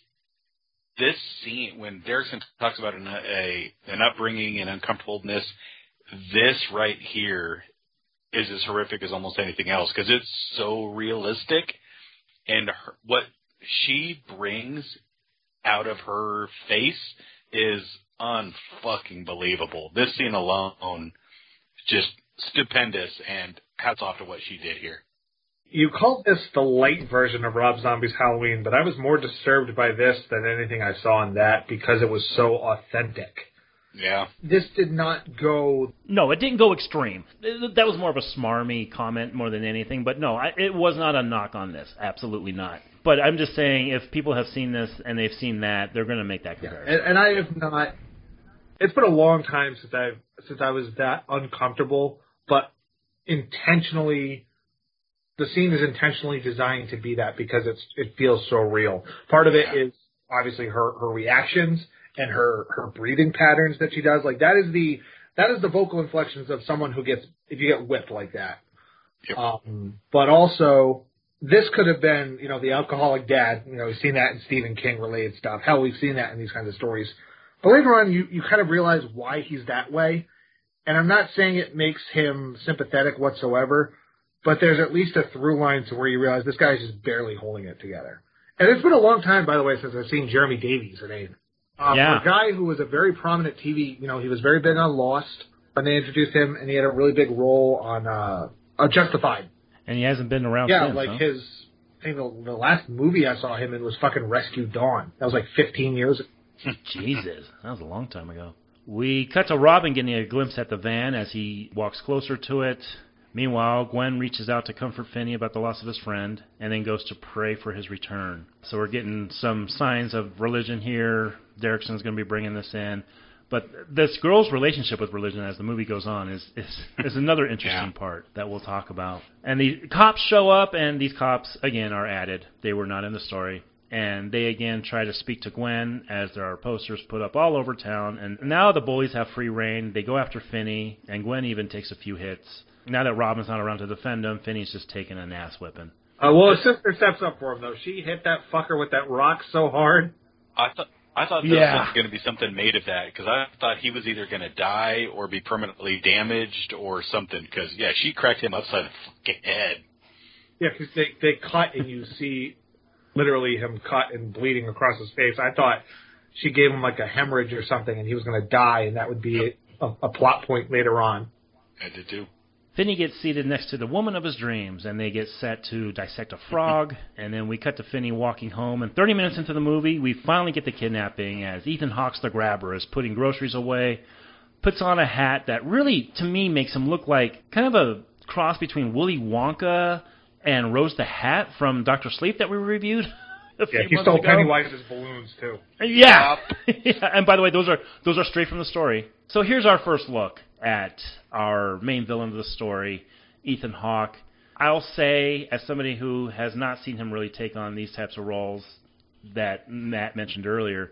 this scene, when Derrickson talks about an, a, an upbringing and uncomfortableness, this right here is as horrific as almost anything else because it's so realistic. And her, what she brings out of her face is unfucking believable. This scene alone, just stupendous, and hats off to what she did here. You called this the light version of Rob Zombie's Halloween, but I was more disturbed by this than anything I saw in that because it was so authentic. Yeah. This did not go... No, it didn't go extreme. That was more of a smarmy comment more than anything, but no, it was not a knock on this. Absolutely not. But I'm just saying, if people have seen this and they've seen that, they're going to make that comparison. Yeah. And, and I have not... It's been a long time since I since I was that uncomfortable, but intentionally... The scene is intentionally designed to be that because it's it feels so real. Part of it is obviously her, her reactions and her, her breathing patterns that she does. Like that is the that is the vocal inflections of someone who gets if you get whipped like that. Yep. Um, but also this could have been, you know, the alcoholic dad. You know, we've seen that in Stephen King related stuff. Hell, we've seen that in these kinds of stories. But later on, you, you kind of realize why he's that way. And I'm not saying it makes him sympathetic whatsoever. But there's at least a through line to where you realize this guy's just barely holding it together. And it's been a long time, by the way, since I've seen Jeremy Davies or anything. Um, yeah. For a guy who was a very prominent T V, you know, he was very big on Lost when they introduced him, and he had a really big role on uh, uh, Justified. And he hasn't been around yeah, since, like huh? his, I think the, the last movie I saw him in was fucking Rescue Dawn. That was like fifteen years ago. Jesus, that was a long time ago. We cut to Robin getting a glimpse at the van as he walks closer to it. Meanwhile, Gwen reaches out to comfort Finney about the loss of his friend and then goes to pray for his return. So we're getting some signs of religion here. Derrickson's going to be bringing this in. But this girl's relationship with religion as the movie goes on is is, is another interesting yeah. part that we'll talk about. And the cops show up, and these cops, again, are added. They were not in the story. And they, again, try to speak to Gwen as there are posters put up all over town. And now the bullies have free reign. They go after Finney, and Gwen even takes a few hits. Now that Robin's not around to defend him, Finney's just taking an ass whipping. Uh, well, his sister steps up for him, though. She hit that fucker with that rock so hard. I thought I thought there yeah. was going to be something made of that, because I thought he was either going to die or be permanently damaged or something, because, yeah, she cracked him upside the fucking head. Yeah, because they, they cut, and you see literally him cut and bleeding across his face. I thought she gave him, like, a hemorrhage or something, and he was going to die, and that would be a, a plot point later on. I did, too. Finney gets seated next to the woman of his dreams, and they get set to dissect a frog, and then we cut to Finney walking home, and thirty minutes into the movie, we finally get the kidnapping as Ethan Hawke's the grabber is putting groceries away, puts on a hat that really, to me, makes him look like kind of a cross between Willy Wonka and Rose the Hat from Doctor Sleep that we reviewed a few Yeah, he months stole ago. Pennywise's balloons, too. Yeah. yeah! And by the way, those are those are straight from the story. So here's our first look at our main villain of the story, Ethan Hawke. I'll say, as somebody who has not seen him really take on these types of roles that Matt mentioned earlier,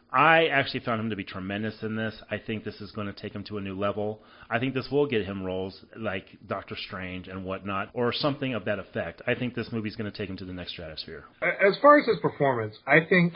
I actually found him to be tremendous in this. I think this is going to take him to a new level. I think this will get him roles like Doctor Strange and whatnot, or something of that effect. I think this movie's going to take him to the next stratosphere. As far as his performance, I think,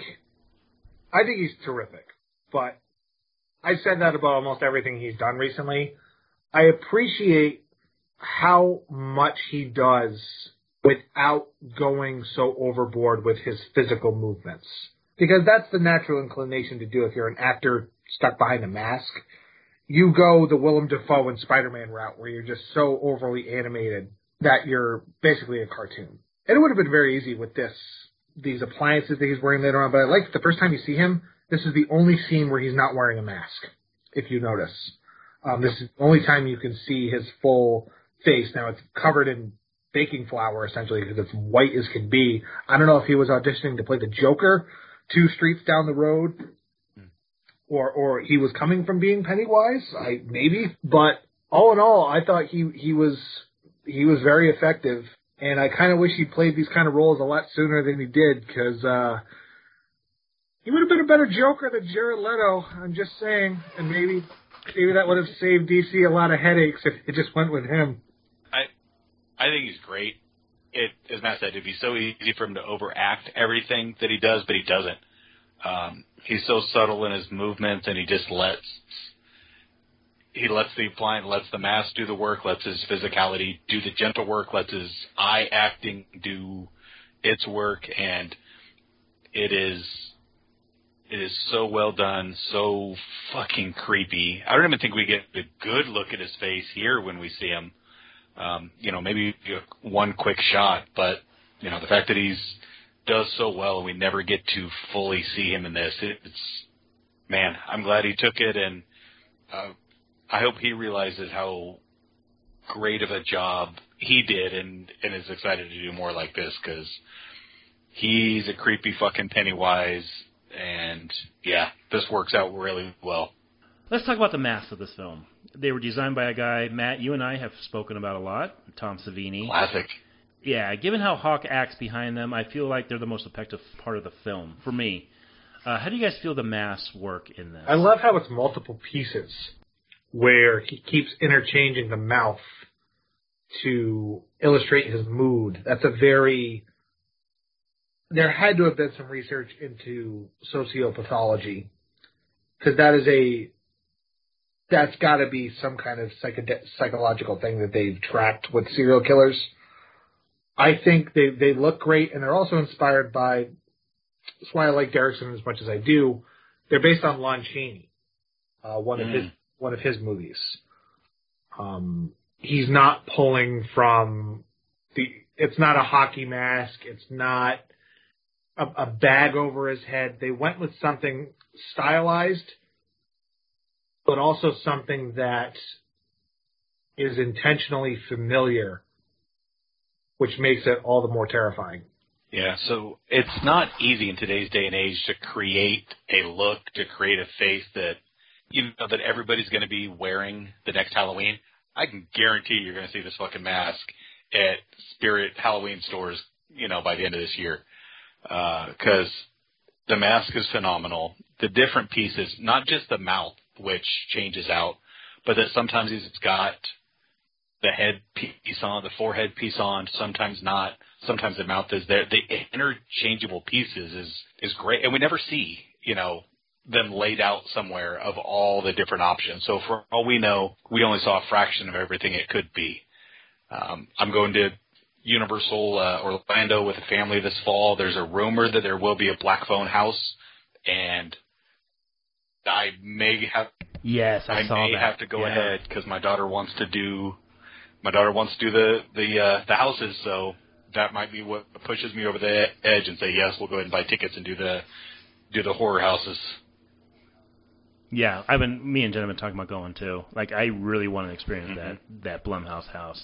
I think he's terrific, but I said that about almost everything he's done recently. I appreciate how much he does without going so overboard with his physical movements. Because that's the natural inclination to do if you're an actor stuck behind a mask. You go the Willem Dafoe and Spider-Man route where you're just so overly animated that you're basically a cartoon. And it would have been very easy with this, these appliances that he's wearing later on, but I like the first time you see him, this is the only scene where he's not wearing a mask, if you notice. Um, this is the only time you can see his full face. Now, it's covered in baking flour, essentially, because it's white as can be. I don't know if he was auditioning to play the Joker two streets down the road, or or he was coming from being Pennywise. I maybe, but all in all, I thought he he was he was very effective, and I kind of wish he played these kind of roles a lot sooner than he did, because uh, he would have been a better Joker than Jared Leto. I'm just saying, and maybe maybe that would have saved D C a lot of headaches if it just went with him. I I think he's great. It, as Matt said, it'd be so easy for him to overact everything that he does, but he doesn't. Um, he's so subtle in his movements, and he just lets he lets the appliance, lets the mask do the work, lets his physicality do the gentle work, lets his eye acting do its work, and it is it is so well done, so fucking creepy. I don't even think we get a good look at his face here when we see him. Um, you know, maybe one quick shot, but, you know, the fact that he's does so well and we never get to fully see him in this, it, it's, man, I'm glad he took it, and uh, I hope he realizes how great of a job he did and, and is excited to do more like this, because he's a creepy fucking Pennywise, and, yeah, this works out really well. Let's talk about the masks of this film. They were designed by a guy, Matt, you and I have spoken about a lot, Tom Savini. Classic. Yeah, given how Hawk acts behind them, I feel like they're the most effective part of the film, for me. Uh, how do you guys feel the masks work in this? I love how it's multiple pieces, where he keeps interchanging the mouth to illustrate his mood. That's a very... There had to have been some research into sociopathology, because that is a... That's got to be some kind of psychode- psychological thing that they've tracked with serial killers. I think they they look great, and they're also inspired by... That's why I like Derrickson as much as I do. They're based on Lon Chaney, uh, one mm. of his one of his movies. Um, he's not pulling from the... It's not a hockey mask. It's not a, a bag over his head. They went with something stylized, but also something that is intentionally familiar, which makes it all the more terrifying. Yeah, so it's not easy in today's day and age to create a look, to create a face that, you know, that everybody's going to be wearing the next Halloween. I can guarantee you're going to see this fucking mask at Spirit Halloween stores, you know, by the end of this year. Because uh, the mask is phenomenal. The different pieces, not just the mouth, which changes out, but that sometimes it's got the head piece on, the forehead piece on, sometimes not, sometimes the mouth is there. The interchangeable pieces is, is great, and we never see, you know, them laid out somewhere of all the different options. So for all we know, we only saw a fraction of everything it could be. Um, I'm going to Universal uh, Orlando with a family this fall. There's a rumor that there will be a Black Phone house, and I may have. Yes, I, I saw may that. have to go yeah. ahead because my daughter wants to do. My daughter wants to do the the uh, the houses, so that might be what pushes me over the edge and say yes. We'll go ahead and buy tickets and do the do the horror houses. Yeah, I've been. Me and Jen have been talking about going too. Like, I really want to experience mm-hmm. that that Blumhouse house.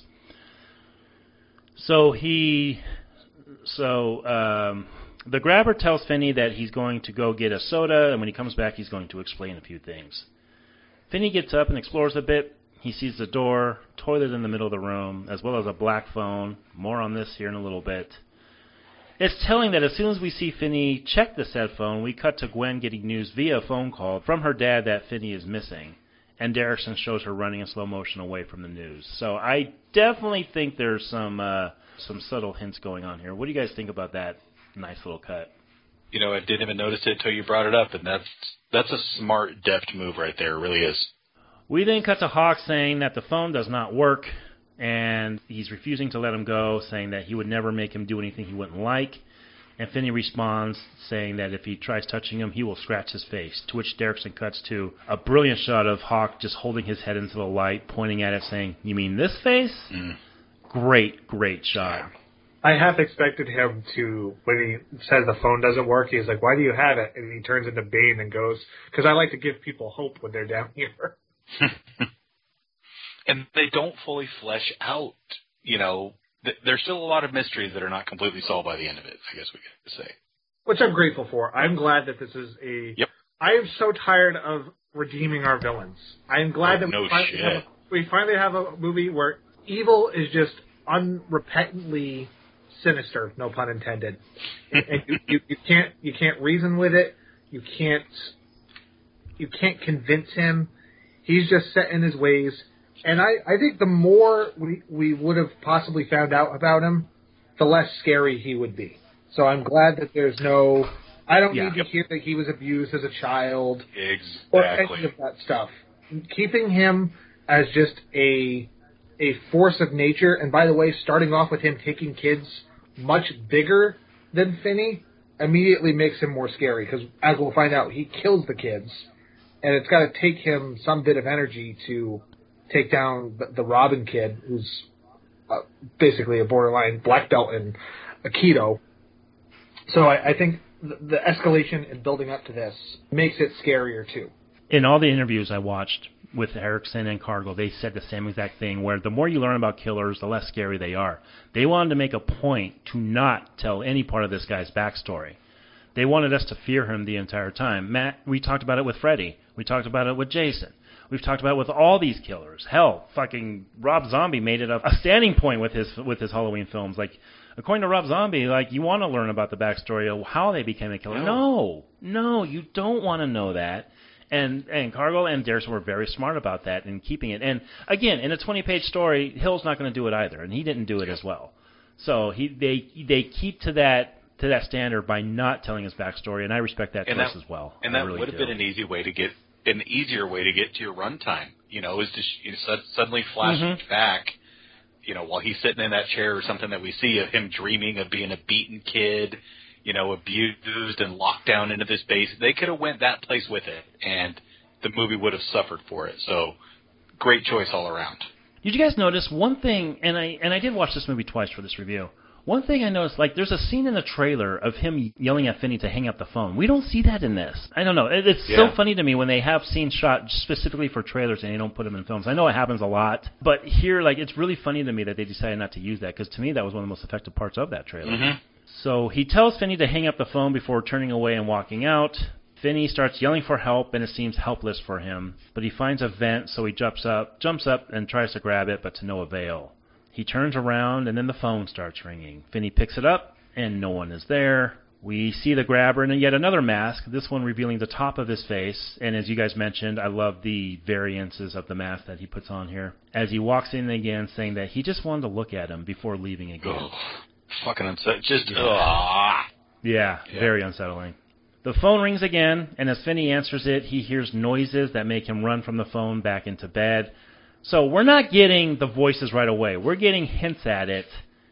So he, so. um The grabber tells Finney that he's going to go get a soda, and when he comes back, he's going to explain a few things. Finney gets up and explores a bit. He sees the door, toilet in the middle of the room, as well as a black phone. More on this here in a little bit. It's telling that as soon as we see Finney check the said phone, we cut to Gwen getting news via phone call from her dad that Finney is missing, and Derrickson shows her running in slow motion away from the news. So I definitely think there's some uh, some subtle hints going on here. What do you guys think about that? Nice little cut. You know, I didn't even notice it until you brought it up, and that's that's a smart, deft move right there. It really is. We then cut to Hawk saying that the phone does not work, and he's refusing to let him go, saying that he would never make him do anything he wouldn't like. And Finney responds, saying that if he tries touching him, he will scratch his face, to which Derrickson cuts to a brilliant shot of Hawk just holding his head into the light, pointing at it, saying, "You mean this face?" Mm. Great, great shot. I half expected him to, when he says the phone doesn't work, he's like, "Why do you have it?" And he turns into Bane and goes, "Because I like to give people hope when they're down here." And they don't fully flesh out, you know, th- there's still a lot of mysteries that are not completely solved by the end of it, I guess we could say. Which I'm grateful for. I'm glad that this is a yep. I am so tired of redeeming our villains. I am glad oh, that no we, finally shit. have a, we finally have a movie where evil is just unrepentantly sinister, no pun intended. and you, you, you can't you can't reason with it. You can't you can't convince him. He's just set in his ways. And I, I think the more we, we would have possibly found out about him, the less scary he would be. So I'm glad that there's no... I don't Yeah. need to hear that he was abused as a child. Exactly. Or any of that stuff. Keeping him as just a a force of nature, and by the way, starting off with him taking kids much bigger than Finney, immediately makes him more scary, because as we'll find out, he kills the kids, and it's got to take him some bit of energy to take down the, the Robin kid, who's uh, basically a borderline black belt in Aikido. So I, I think the, the escalation and building up to this makes it scarier too. In all the interviews I watched with Erickson and Cargill, they said the same exact thing, where the more you learn about killers, the less scary they are. They wanted to make a point to not tell any part of this guy's backstory. They wanted us to fear him the entire time. Matt, we talked about it with Freddy. We talked about it with Jason. We've talked about it with all these killers. Hell, fucking Rob Zombie made it a, a standing point with his with his Halloween films. Like, according to Rob Zombie, like, you want to learn about the backstory of how they became a killer. No, no, you don't want to know that. And and Cargill and Derrickson were very smart about that and keeping it. And again, in a twenty-page story, Hill's not going to do it either, and he didn't do it as well. So he they they keep to that to that standard by not telling his backstory, and I respect that and choice that, as well. And I that really would have do. been an easy way to get an easier way to get to your runtime. You know, is to you know, suddenly flash Mm-hmm. back. You know, while he's sitting in that chair or something, that we see of him dreaming of being a beaten kid, you know, abused and locked down into this base. They could have went that place with it, and the movie would have suffered for it. So, great choice all around. Did you guys notice one thing? And I and I did watch this movie twice for this review. One thing I noticed, like, there's a scene in the trailer of him yelling at Finney to hang up the phone. We don't see that in this. I don't know. It, it's Yeah. so funny to me when they have scenes shot specifically for trailers and they don't put them in films. I know it happens a lot, but here, like, it's really funny to me that they decided not to use that, because to me that was one of the most effective parts of that trailer. Mm-hmm. So he tells Finney to hang up the phone before turning away and walking out. Finney starts yelling for help, and it seems helpless for him. But he finds a vent, so he jumps up, jumps up and tries to grab it, but to no avail. He turns around, and then the phone starts ringing. Finney picks it up, and no one is there. We see the grabber in yet another mask, this one revealing the top of his face. And as you guys mentioned, I love the variances of the mask that he puts on here. As he walks in again, saying that he just wanted to look at him before leaving again. Oh, fucking unsettling. Just, ugh. Yeah, Yeah. very unsettling. The phone rings again, and as Finney answers it, he hears noises that make him run from the phone back into bed. So we're not getting the voices right away. We're getting hints at it,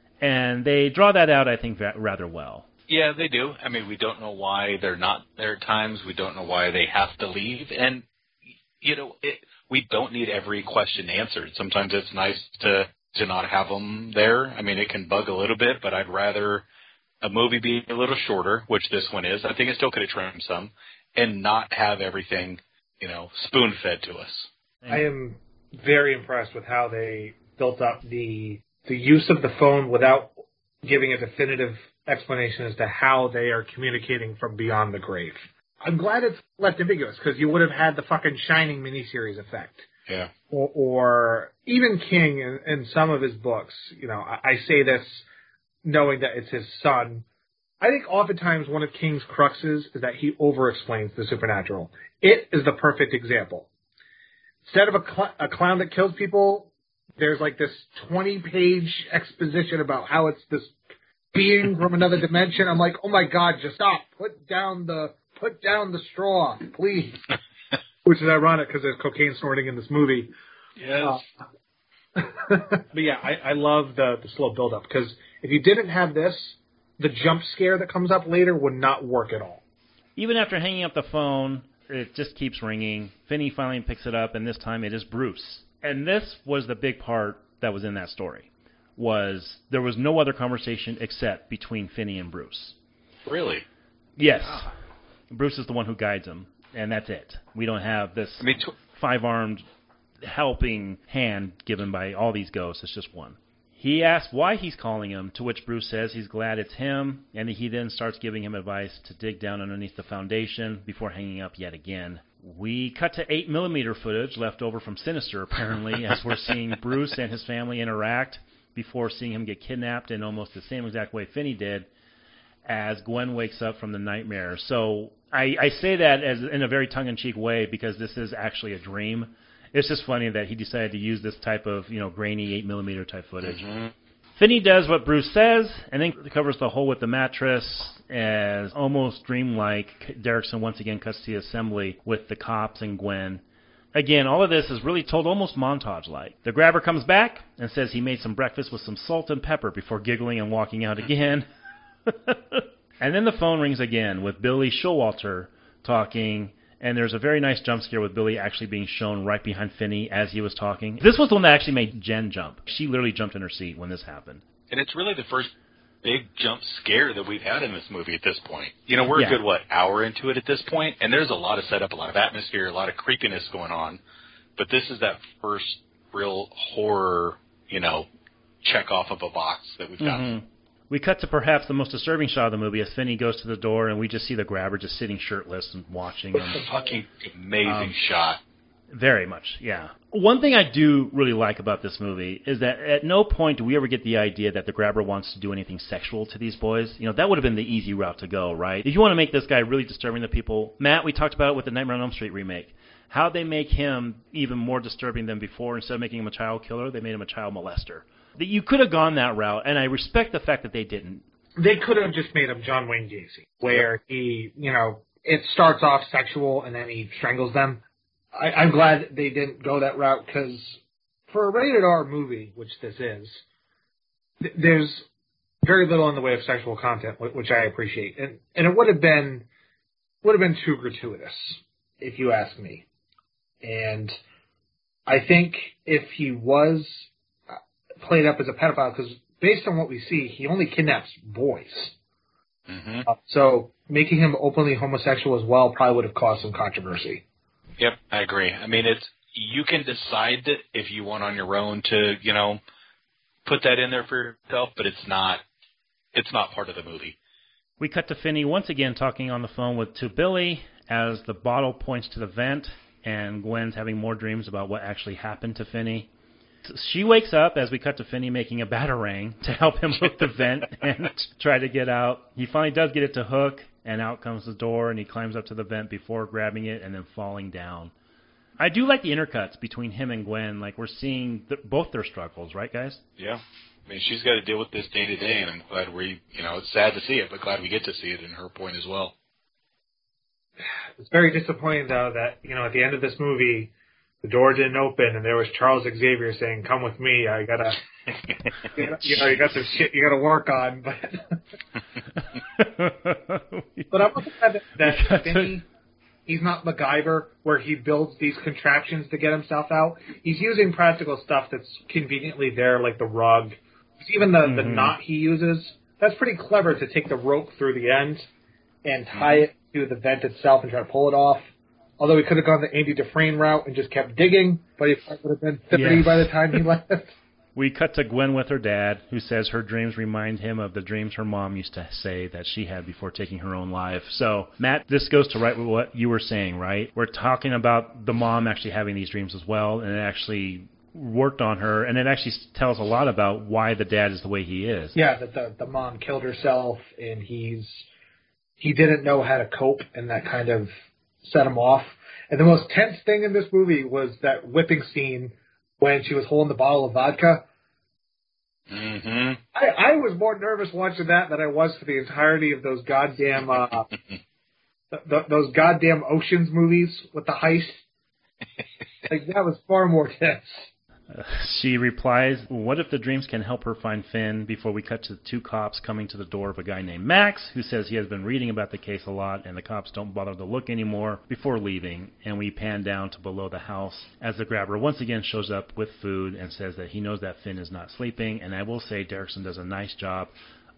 and they draw that out, I think, rather well. Yeah, they do. I mean, we don't know why they're not there at times. We don't know why they have to leave. And, you know, it, we don't need every question answered. Sometimes it's nice to, to not have them there. I mean, it can bug a little bit, but I'd rather a movie be a little shorter, which this one is. I think it still could have trimmed some, and not have everything, you know, spoon-fed to us. I am very impressed with how they built up the the use of the phone without giving a definitive explanation as to how they are communicating from beyond the grave. I'm glad it's left ambiguous, because you would have had the fucking Shining miniseries effect. Yeah. Or, or even King in, in some of his books, you know, I, I say this knowing that it's his son. I think oftentimes one of King's cruxes is that he over-explains the supernatural. It is the perfect example. Instead of a, cl- a clown that kills people, there's like this twenty-page exposition about how it's this being from another dimension. I'm like, oh my God, just stop. Put down the put down the straw, please. Which is ironic because there's cocaine snorting in this movie. Yes. Uh, but yeah, I, I love the, the slow build-up, because if you didn't have this, the jump scare that comes up later would not work at all. Even after hanging up the phone, it just keeps ringing. Finney finally picks it up, and this time it is Bruce. And this was the big part that was in that story, was there was no other conversation except between Finney and Bruce. Really? Yes. Wow. Bruce is the one who guides him, and that's it. We don't have this I mean, tw- five-armed helping hand given by all these ghosts. It's just one. He asks why he's calling him, to which Bruce says he's glad it's him, and he then starts giving him advice to dig down underneath the foundation before hanging up yet again. We cut to eight millimeter footage left over from Sinister, apparently, as we're seeing Bruce and his family interact before seeing him get kidnapped in almost the same exact way Finney did as Gwen wakes up from the nightmare. So I, I say that as in a very tongue-in-cheek way because this is actually a dream. It's just funny that he decided to use this type of, you know, grainy eight millimeter type footage. Mm-hmm. Finney does what Bruce says and then covers the hole with the mattress as almost dreamlike. Derrickson once again cuts to the assembly with the cops and Gwen. Again, all of this is really told almost montage-like. The grabber comes back and says he made some breakfast with some salt and pepper before giggling and walking out again. And then the phone rings again with Billy Showalter talking, and there's a very nice jump scare with Billy actually being shown right behind Finney as he was talking. This was the one that actually made Jen jump. She literally jumped in her seat when this happened. And it's really the first big jump scare that we've had in this movie at this point. You know, we're yeah. a good, what, hour into it at this point, and there's a lot of setup, a lot of atmosphere, a lot of creepiness going on. But this is that first real horror, you know, check off of a box that we've got. Mm-hmm. We cut to perhaps the most disturbing shot of the movie as Finney goes to the door and we just see the grabber just sitting shirtless and watching him. It's a fucking amazing um, shot. Very much, yeah. One thing I do really like about this movie is that at no point do we ever get the idea that the grabber wants to do anything sexual to these boys. You know, that would have been the easy route to go, right? If you want to make this guy really disturbing to people, Matt, we talked about it with the Nightmare on Elm Street remake. How'd they make him even more disturbing than before? Instead of making him a child killer, they made him a child molester. You could have gone that route, and I respect the fact that they didn't. They could have just made him John Wayne Gacy, where he, you know, it starts off sexual and then he strangles them. I, I'm glad they didn't go that route, because for a rated R movie, which this is, th- there's very little in the way of sexual content, which I appreciate. And, and it would have been would have been too gratuitous, if you ask me. And I think if he was played up as a pedophile, because based on what we see, he only kidnaps boys. Mm-hmm. Uh, so making him openly homosexual as well probably would have caused some controversy. Yep, I agree. I mean, it's you can decide that if you want on your own to, you know, put that in there for yourself, but it's not it's not part of the movie. We cut to Finney once again talking on the phone with to Billy as the bottle points to the vent, and Gwen's having more dreams about what actually happened to Finney. She wakes up as we cut to Finney making a batarang to help him hook the vent and try to get out. He finally does get it to hook, and out comes the door, and he climbs up to the vent before grabbing it and then falling down. I do like the intercuts between him and Gwen. Like, we're seeing th- both their struggles, right, guys? Yeah. I mean, she's got to deal with this day to day, and I'm glad we, you know, it's sad to see it, but glad we get to see it in her point as well. It's very disappointing, though, that, you know, at the end of this movie, the door didn't open, and there was Charles Xavier saying, "Come with me. I gotta, you know, you got some shit you gotta work on." But, but I'm also glad that, that Finney, he's not MacGyver, where he builds these contraptions to get himself out. He's using practical stuff that's conveniently there, like the rug. Even the, mm-hmm. the knot he uses, that's pretty clever to take the rope through the end and tie it to the vent itself and try to pull it off. Although he could have gone the Andy Dufresne route and just kept digging, but he would have been fifty yes. by the time he left. We cut to Gwen with her dad, who says her dreams remind him of the dreams her mom used to say that she had before taking her own life. So, Matt, this goes to right with what you were saying, right? We're talking about the mom actually having these dreams as well, and it actually worked on her, and it actually tells a lot about why the dad is the way he is. Yeah, that the, the mom killed herself, and he's he didn't know how to cope, and that kind of set him off. And the most tense thing in this movie was that whipping scene when she was holding the bottle of vodka. Mm-hmm. I, I was more nervous watching that than I was for the entirety of those goddamn uh, th- th- those goddamn Ocean's movies with the heist. Like, that was far more tense. Uh, she replies, what if the dreams can help her find Finn, before we cut to the two cops coming to the door of a guy named Max, who says he has been reading about the case a lot, and the cops don't bother to look anymore before leaving. And we pan down to below the house as the grabber once again shows up with food and says that he knows that Finn is not sleeping. And I will say Derrickson does a nice job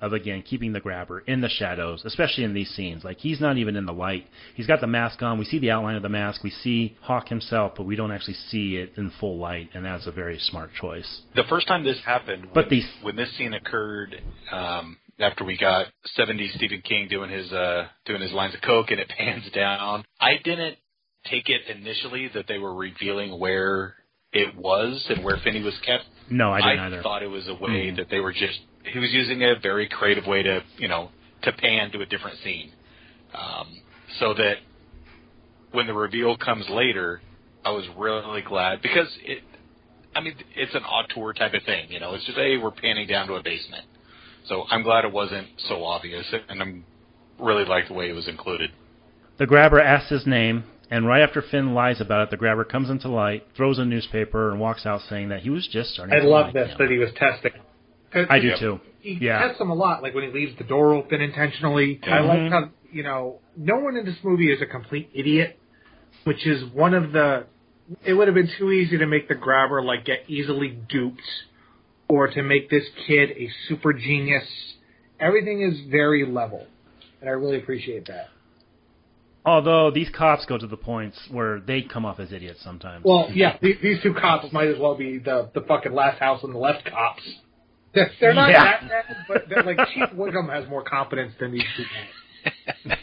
of, again, keeping the grabber in the shadows, especially in these scenes. Like, he's not even in the light. He's got the mask on. We see the outline of the mask. We see Hawk himself, but we don't actually see it in full light, and that's a very smart choice. The first time this happened, but when, these, when this scene occurred, um, after we got seventies Stephen King doing his uh, doing his lines of coke and it pans down, I didn't take it initially that they were revealing where it was and where Finney was kept. No, I didn't I either. I thought it was a way mm. that they were just, he was using a very creative way to, you know, to pan to a different scene. Um, so that when the reveal comes later, I was really glad, because it, I mean, it's an auteur type of thing, you know, it's just, hey, we're panning down to a basement. So I'm glad it wasn't so obvious, and I'm really like the way it was included. The grabber asks his name, and right after Finn lies about it, the grabber comes into light, throws a newspaper, and walks out saying that he was just starting I to love like this, him. that he was testing. I do too. He yeah. tests him a lot, like when he leaves the door open intentionally. Mm-hmm. I like how, you know, no one in this movie is a complete idiot, which is one of the... It would have been too easy to make the grabber, like, get easily duped, or to make this kid a super genius. Everything is very level, and I really appreciate that. Although these cops go to the points where they come off as idiots sometimes. Well, yeah, these, these two cops might as well be the, the fucking Last House on the Left cops. They're, they're not yeah. that bad, but they're like Chief Wiggum has more competence than these two guys.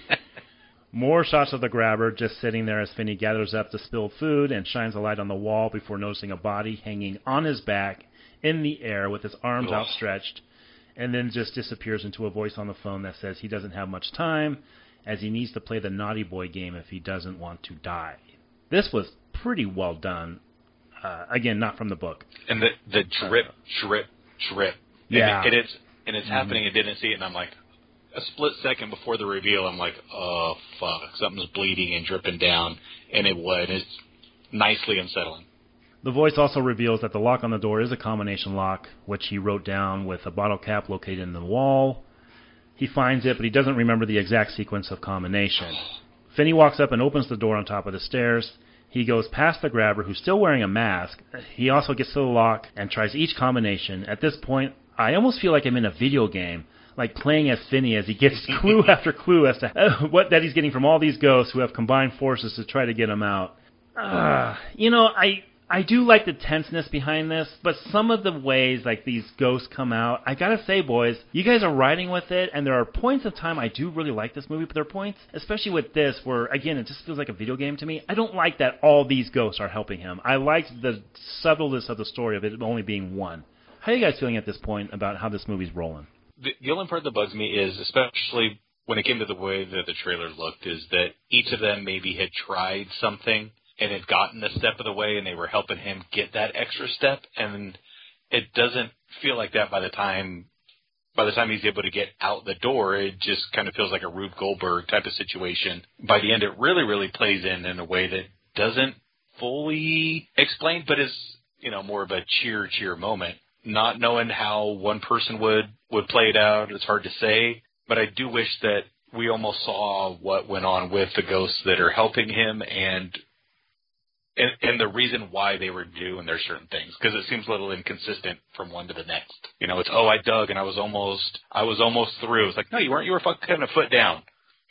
More shots of the grabber just sitting there as Finney gathers up the spilled food and shines a light on the wall before noticing a body hanging on his back in the air with his arms oh. outstretched, and then just disappears into a voice on the phone that says he doesn't have much time, as he needs to play the naughty boy game if he doesn't want to die. This was pretty well done. Uh, again, not from the book. And the the drip, drip, drip. Yeah. And, it, and it's and it's mm-hmm. happening. I didn't see it, and I'm like, a split second before the reveal, I'm like, oh fuck, something's bleeding and dripping down, and it was. It's nicely unsettling. The voice also reveals that the lock on the door is a combination lock, which he wrote down with a bottle cap located in the wall. He finds it, but he doesn't remember the exact sequence of combination. Finney walks up and opens the door on top of the stairs. He goes past the grabber, who's still wearing a mask. He also gets to the lock and tries each combination. At this point, I almost feel like I'm in a video game, like playing as Finney as he gets clue after clue as to uh, what that he's getting from all these ghosts who have combined forces to try to get him out. Uh, you know, I... I do like the tenseness behind this, but some of the ways like these ghosts come out, I gotta say, boys, you guys are riding with it, and there are points of time I do really like this movie, but there are points, especially with this, where, again, it just feels like a video game to me. I don't like that all these ghosts are helping him. I liked the subtleness of the story of it only being one. How are you guys feeling at this point about how this movie's rolling? The, the only part that bugs me is, especially when it came to the way that the trailer looked, is that each of them maybe had tried something and had gotten a step of the way, and they were helping him get that extra step, and it doesn't feel like that by the time by the time he's able to get out the door. It just kind of feels like a Rube Goldberg type of situation. By the end, it really, really plays in in a way that doesn't fully explain, but is, you know, more of a cheer, cheer moment. Not knowing how one person would, would play it out, it's hard to say, but I do wish that we almost saw what went on with the ghosts that are helping him, and And, and the reason why they were doing their certain things, because it seems a little inconsistent from one to the next. You know, it's, oh, I dug and I was almost, I was almost through. It's like, no, you weren't. You were fucking a foot down.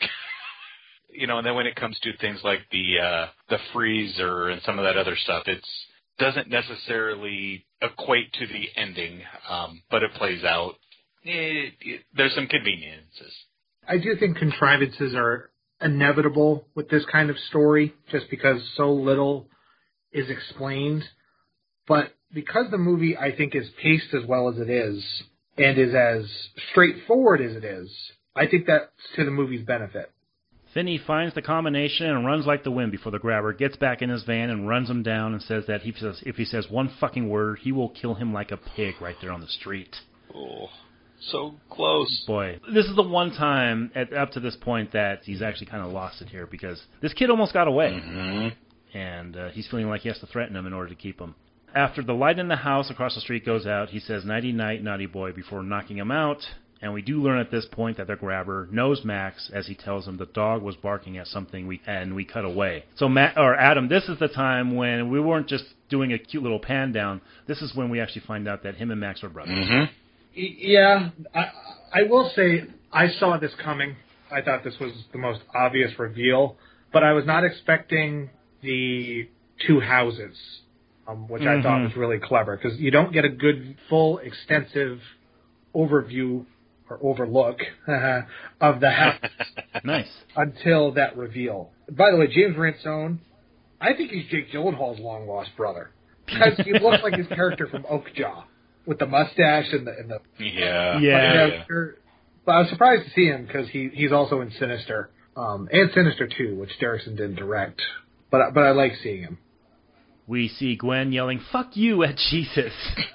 You know, and then when it comes to things like the uh, the freezer and some of that other stuff, it doesn't necessarily equate to the ending, um, but it plays out. It, it, there's some conveniences. I do think contrivances are inevitable with this kind of story, just because so little is explained, but because the movie, I think, is paced as well as it is, and is as straightforward as it is, I think that's to the movie's benefit. Finney finds the combination and runs like the wind before the grabber gets back in his van and runs him down and says that he says, if he says one fucking word, he will kill him like a pig right there on the street. Oh, so close. Boy, this is the one time at, up to this point that he's actually kind of lost it here, because this kid almost got away. Mm-hmm. And uh, he's feeling like he has to threaten him in order to keep him. After the light in the house across the street goes out, he says, nighty-night, naughty boy, before knocking him out. And we do learn at this point that the grabber knows Max, as he tells him the dog was barking at something, we, and we cut away. So, Matt, or Adam, this is the time when we weren't just doing a cute little pan down. This is when we actually find out that him and Max are brothers. Mm-hmm. Yeah, I, I will say I saw this coming. I thought this was the most obvious reveal, but I was not expecting the two houses, um, which mm-hmm. I thought was really clever, because you don't get a good, full, extensive overview or overlook of the house nice. until that reveal. By the way, James Ransone, I think he's Jake Gyllenhaal's long-lost brother, because he looks like his character from Oakjaw, with the mustache and the... And the yeah. Yeah. yeah. But I was surprised to see him, because he, he's also in Sinister, um, and Sinister two, which Derrickson didn't direct. But, but I like seeing him. We see Gwen yelling, "Fuck you" at Jesus,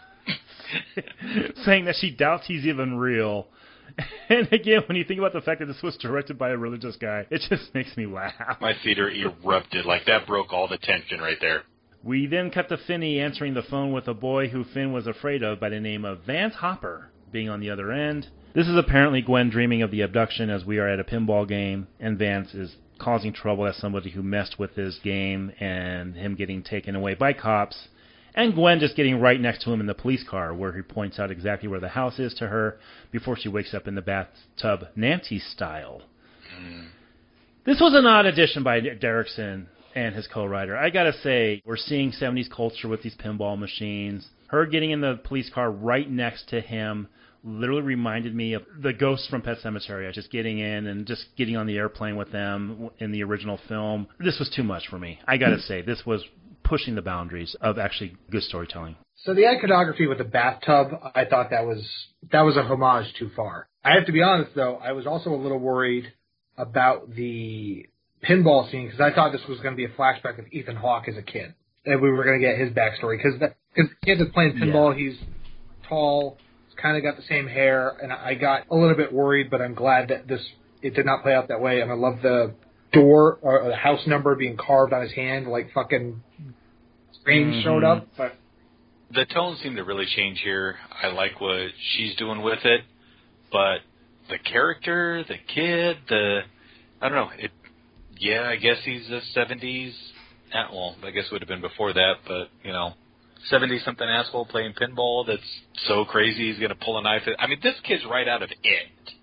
saying that she doubts he's even real. And again, when you think about the fact that this was directed by a religious guy, it just makes me laugh. My theater erupted. Like, that broke all the tension right there. We then cut to Finney answering the phone with a boy who Finn was afraid of by the name of Vance Hopper being on the other end. This is apparently Gwen dreaming of the abduction as we are at a pinball game, and Vance is causing trouble as somebody who messed with his game and him getting taken away by cops. And Gwen just getting right next to him in the police car, where he points out exactly where the house is to her before she wakes up in the bathtub, Nancy style. Mm. This was an odd addition by Derrickson and his co-writer. I gotta say, we're seeing seventies culture with these pinball machines. Her getting in the police car right next to him literally reminded me of the ghosts from Pet Sematary. Just getting in and just getting on the airplane with them in the original film. This was too much for me. I gotta say, this was pushing the boundaries of actually good storytelling. So the iconography with the bathtub, I thought that was that was a homage too far. I have to be honest, though, I was also a little worried about the pinball scene, because I thought this was going to be a flashback of Ethan Hawke as a kid, and we were going to get his backstory, because the, cause the kid that's playing pinball, yeah. he's tall, he's kind of got the same hair, and I got a little bit worried, but I'm glad that this it did not play out that way, and I love the door or the house number being carved on his hand, like fucking Strange mm-hmm. showed up. But the tone seemed to really change here. I like what she's doing with it, but the character, the kid, the I don't know. It, yeah, I guess he's a seventies. Well, I guess it would have been before that, but you know, seventy-something asshole playing pinball that's so crazy he's gonna pull a knife. I mean, this kid's right out of It.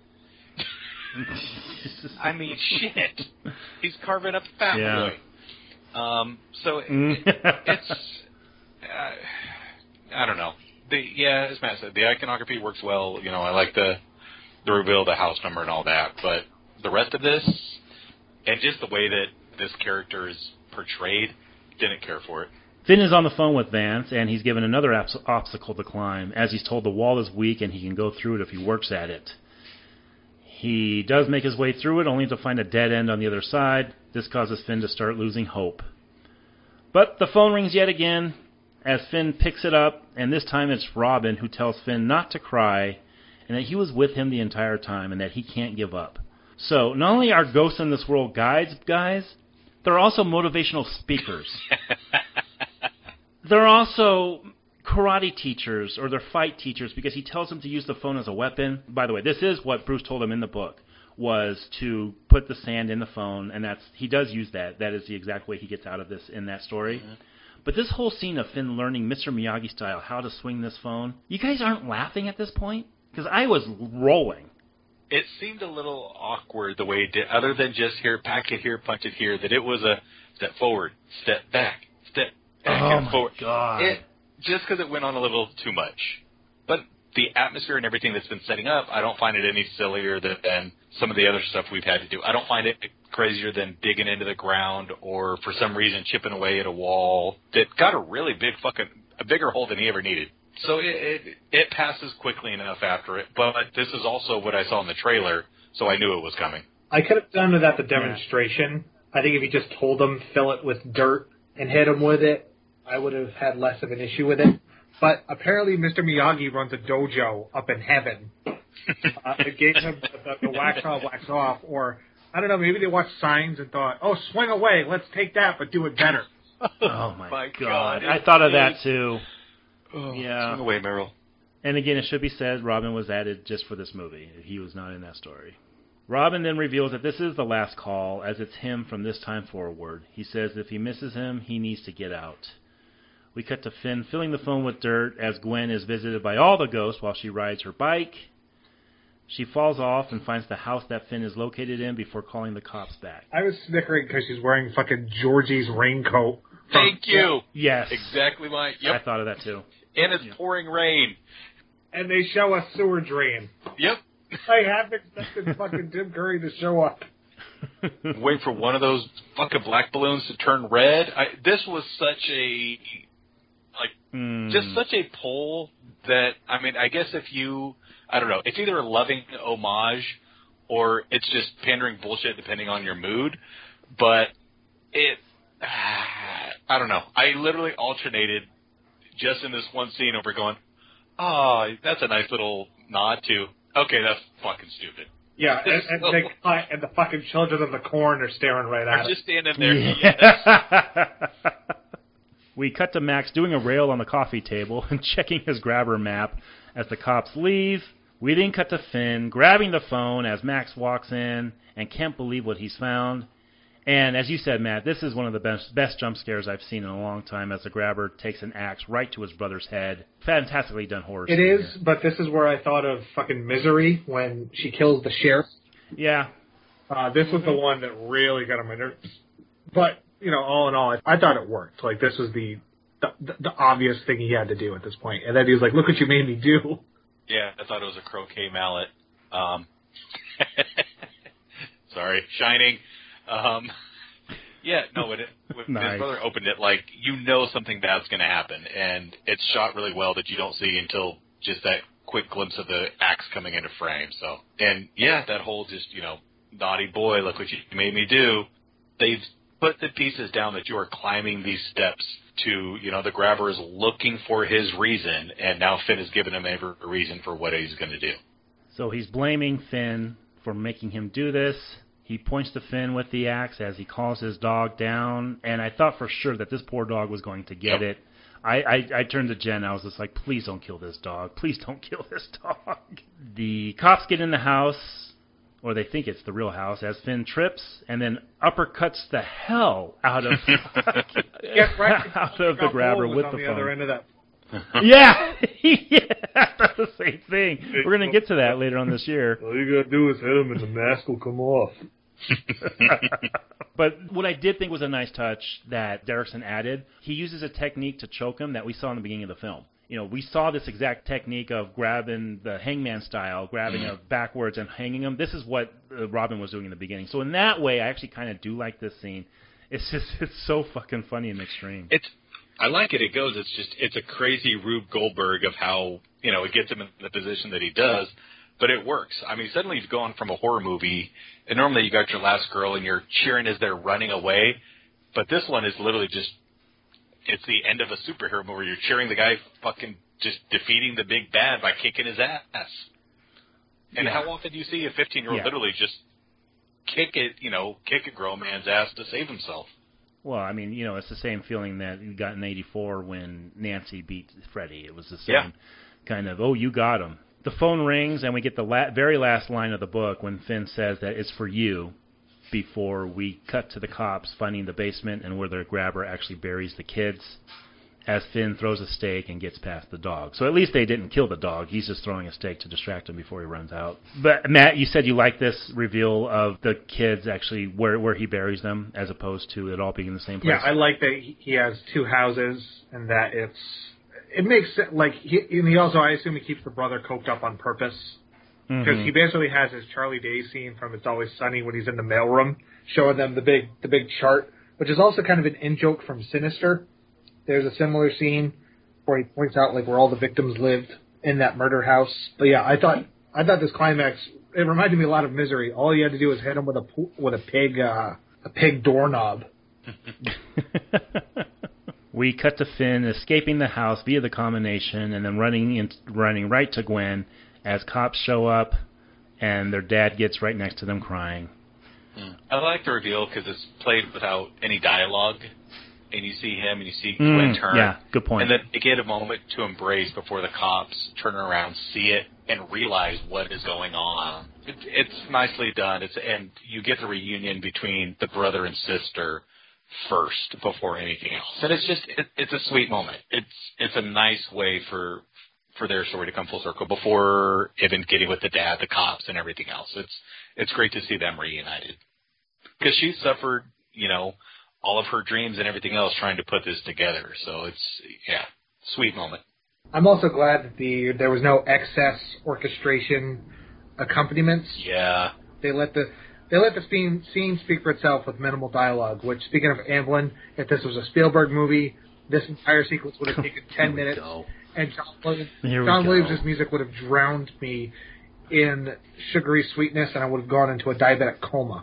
I mean, shit. He's carving up Fat yeah. Boy. Um, so it, it's, uh, I don't know. The, yeah, as Matt said, the iconography works well. You know, I like the the reveal of the house number and all that. But the rest of this, and just the way that this character is portrayed, didn't care for it. Finn is on the phone with Vance, and he's given another obs- obstacle to climb, as he's told the wall is weak and he can go through it if he works at it. He does make his way through it, only to find a dead end on the other side. This causes Finn to start losing hope. But the phone rings yet again as Finn picks it up, and this time it's Robin who tells Finn not to cry and that he was with him the entire time and that he can't give up. So, not only are ghosts in this world guides, guys, they're also motivational speakers. They're also karate teachers, or they're fight teachers, because he tells them to use the phone as a weapon. By the way, this is what Bruce told him in the book, was to put the sand in the phone, and that's he does use that. That is the exact way he gets out of this in that story. Mm-hmm. But this whole scene of Finn learning Mister Miyagi style how to swing this phone, you guys aren't laughing at this point? Because I was rolling. It seemed a little awkward the way it did, other than just here, pack it here, punch it here, that it was a step forward, step back, step back, oh and my forward. God. It, just because it went on a little too much. But the atmosphere and everything that's been setting up, I don't find it any sillier than, than some of the other stuff we've had to do. I don't find it crazier than digging into the ground or, for some reason, chipping away at a wall that got a really big fucking, a bigger hole than he ever needed. So it, it, it passes quickly enough after it. But this is also what I saw in the trailer, so I knew it was coming. I could have done with that the demonstration. Yeah. I think if you just told them fill it with dirt and hit them with it, I would have had less of an issue with it. But apparently Mister Miyagi runs a dojo up in heaven. uh, it gave him the, the wax on, wax off. Or, I don't know, maybe they watched Signs and thought, oh, swing away, let's take that, but do it better. Oh, my, my God. God. I thought of that, too. Oh, yeah. Swing away, Meryl. And again, it should be said, Robin was added just for this movie. He was not in that story. Robin then reveals that this is the last call, as it's him from this time forward. He says if he misses him, he needs to get out. We cut to Finn filling the phone with dirt as Gwen is visited by all the ghosts while she rides her bike. She falls off and finds the house that Finn is located in before calling the cops back. I was snickering because she's wearing fucking Georgie's raincoat. Thank you. Yes. Exactly my... Yep. I thought of that, too. And it's yep. pouring rain. And they show a sewer drain. Yep. I half expected fucking Tim Curry to show up. Wait for one of those fucking black balloons to turn red. I, this was such a... Like, mm. just such a pull that, I mean, I guess if you... I don't know. It's either a loving homage or it's just pandering bullshit depending on your mood. But it, I don't know. I literally alternated just in this one scene over going, oh, that's a nice little nod to, okay, that's fucking stupid. Yeah, and, and, so, they, and the fucking children of the corn are staring right at us. it. Just standing there. Yeah. Yes. We cut to Max doing a rail on the coffee table and checking his grabber map as the cops leave. We then cut to Finn grabbing the phone as Max walks in and can't believe what he's found. And as you said, Matt, this is one of the best best jump scares I've seen in a long time as the grabber takes an axe right to his brother's head. Fantastically done horror. It is, here. But this is where I thought of fucking Misery when she kills the sheriff. Yeah. Uh, this was the one that really got on my nerves. But, you know, all in all, I, I thought it worked. Like, this was the, the the obvious thing he had to do at this point. And then he was like, look what you made me do. Yeah, I thought it was a croquet mallet. Um, sorry, Shining. Um, yeah, no, when, it, when nice. his brother opened it, like, you know something bad's going to happen. And it's shot really well that you don't see until just that quick glimpse of the axe coming into frame. So, and yeah, that whole just, you know, naughty boy, look what you made me do. They've put the pieces down that you are climbing these steps to, you know, the grabber is looking for his reason, and now Finn has given him every reason for what he's going to do. So he's blaming Finn for making him do this. He points to Finn with the axe as he calls his dog down, and I thought for sure that this poor dog was going to get yep. it. I, I, I turned to Jen. I was just like, please don't kill this dog. Please don't kill this dog. The cops get in the house, or they think it's the real house, as Finn trips and then uppercuts the hell out of, yeah, right. out of the grabber with the, the phone. Other end of that. yeah, yeah, I thought the same thing. We're going to get to that later on this year. All you got to do is hit him and the mask will come off. But what I did think was a nice touch that Derrickson added, he uses a technique to choke him that we saw in the beginning of the film. You know, we saw this exact technique of grabbing the hangman style, grabbing mm-hmm. him backwards and hanging him. This is what uh, Robin was doing in the beginning. So in that way, I actually kind of do like this scene. It's just, it's so fucking funny in the extreme. It's, I like it. It goes, it's just, it's a crazy Rube Goldberg of how, you know, it gets him in the position that he does, but it works. I mean, suddenly you've gone from a horror movie, and normally you got your last girl and you're cheering as they're running away, but this one is literally just, it's the end of a superhero movie where you're cheering the guy fucking just defeating the big bad by kicking his ass. And yeah. how often do you see a fifteen-year-old yeah. literally just kick it, you know, kick a grown man's ass to save himself? Well, I mean, you know, it's the same feeling that you got in eighty-four when Nancy beat Freddie. It was the same yeah. kind of, oh, you got him. The phone rings, and we get the la- very last line of the book when Finn says that it's for you, before we cut to the cops finding the basement and where the grabber actually buries the kids, as Finn throws a stake and gets past the dog. So at least they didn't kill the dog. He's just throwing a stake to distract him before he runs out. But, Matt, you said you like this reveal of the kids actually where where he buries them as opposed to it all being in the same place. Yeah, I like that he has two houses and that it's... It makes sense. Like, he, and he also, I assume he keeps the brother coked up on purpose. Because mm-hmm. he basically has his Charlie Day scene from It's Always Sunny when he's in the mailroom, showing them the big the big chart, which is also kind of an in-joke from Sinister. There's a similar scene where he points out like where all the victims lived in that murder house. But yeah, I thought I thought this climax, it reminded me a lot of Misery. All you had to do was hit him with a with a pig uh, a pig doorknob. We cut to Finn escaping the house via the combination and then running in, running right to Gwen as cops show up and their dad gets right next to them crying. Mm. I like the reveal because it's played without any dialogue, and you see him and you see mm, Gwen turn. Yeah, good point. And then they get a moment to embrace before the cops turn around, see it, and realize what is going on. It, it's nicely done. It's and you get the reunion between the brother and sister first before anything else. And it's just, it, it's a sweet moment. It's it's a nice way for for their story to come full circle before even getting with the dad, the cops, and everything else. It's it's great to see them reunited. Because she suffered, you know, all of her dreams and everything else trying to put this together. So it's, yeah, sweet moment. I'm also glad that the there was no excess orchestration accompaniments. Yeah. They let the they let the scene, scene speak for itself with minimal dialogue, which, speaking of Amblin, if this was a Spielberg movie, this entire sequence would have taken ten minutes. Go. And John, Williams, Here we John go. Williams' music would have drowned me in sugary sweetness, and I would have gone into a diabetic coma.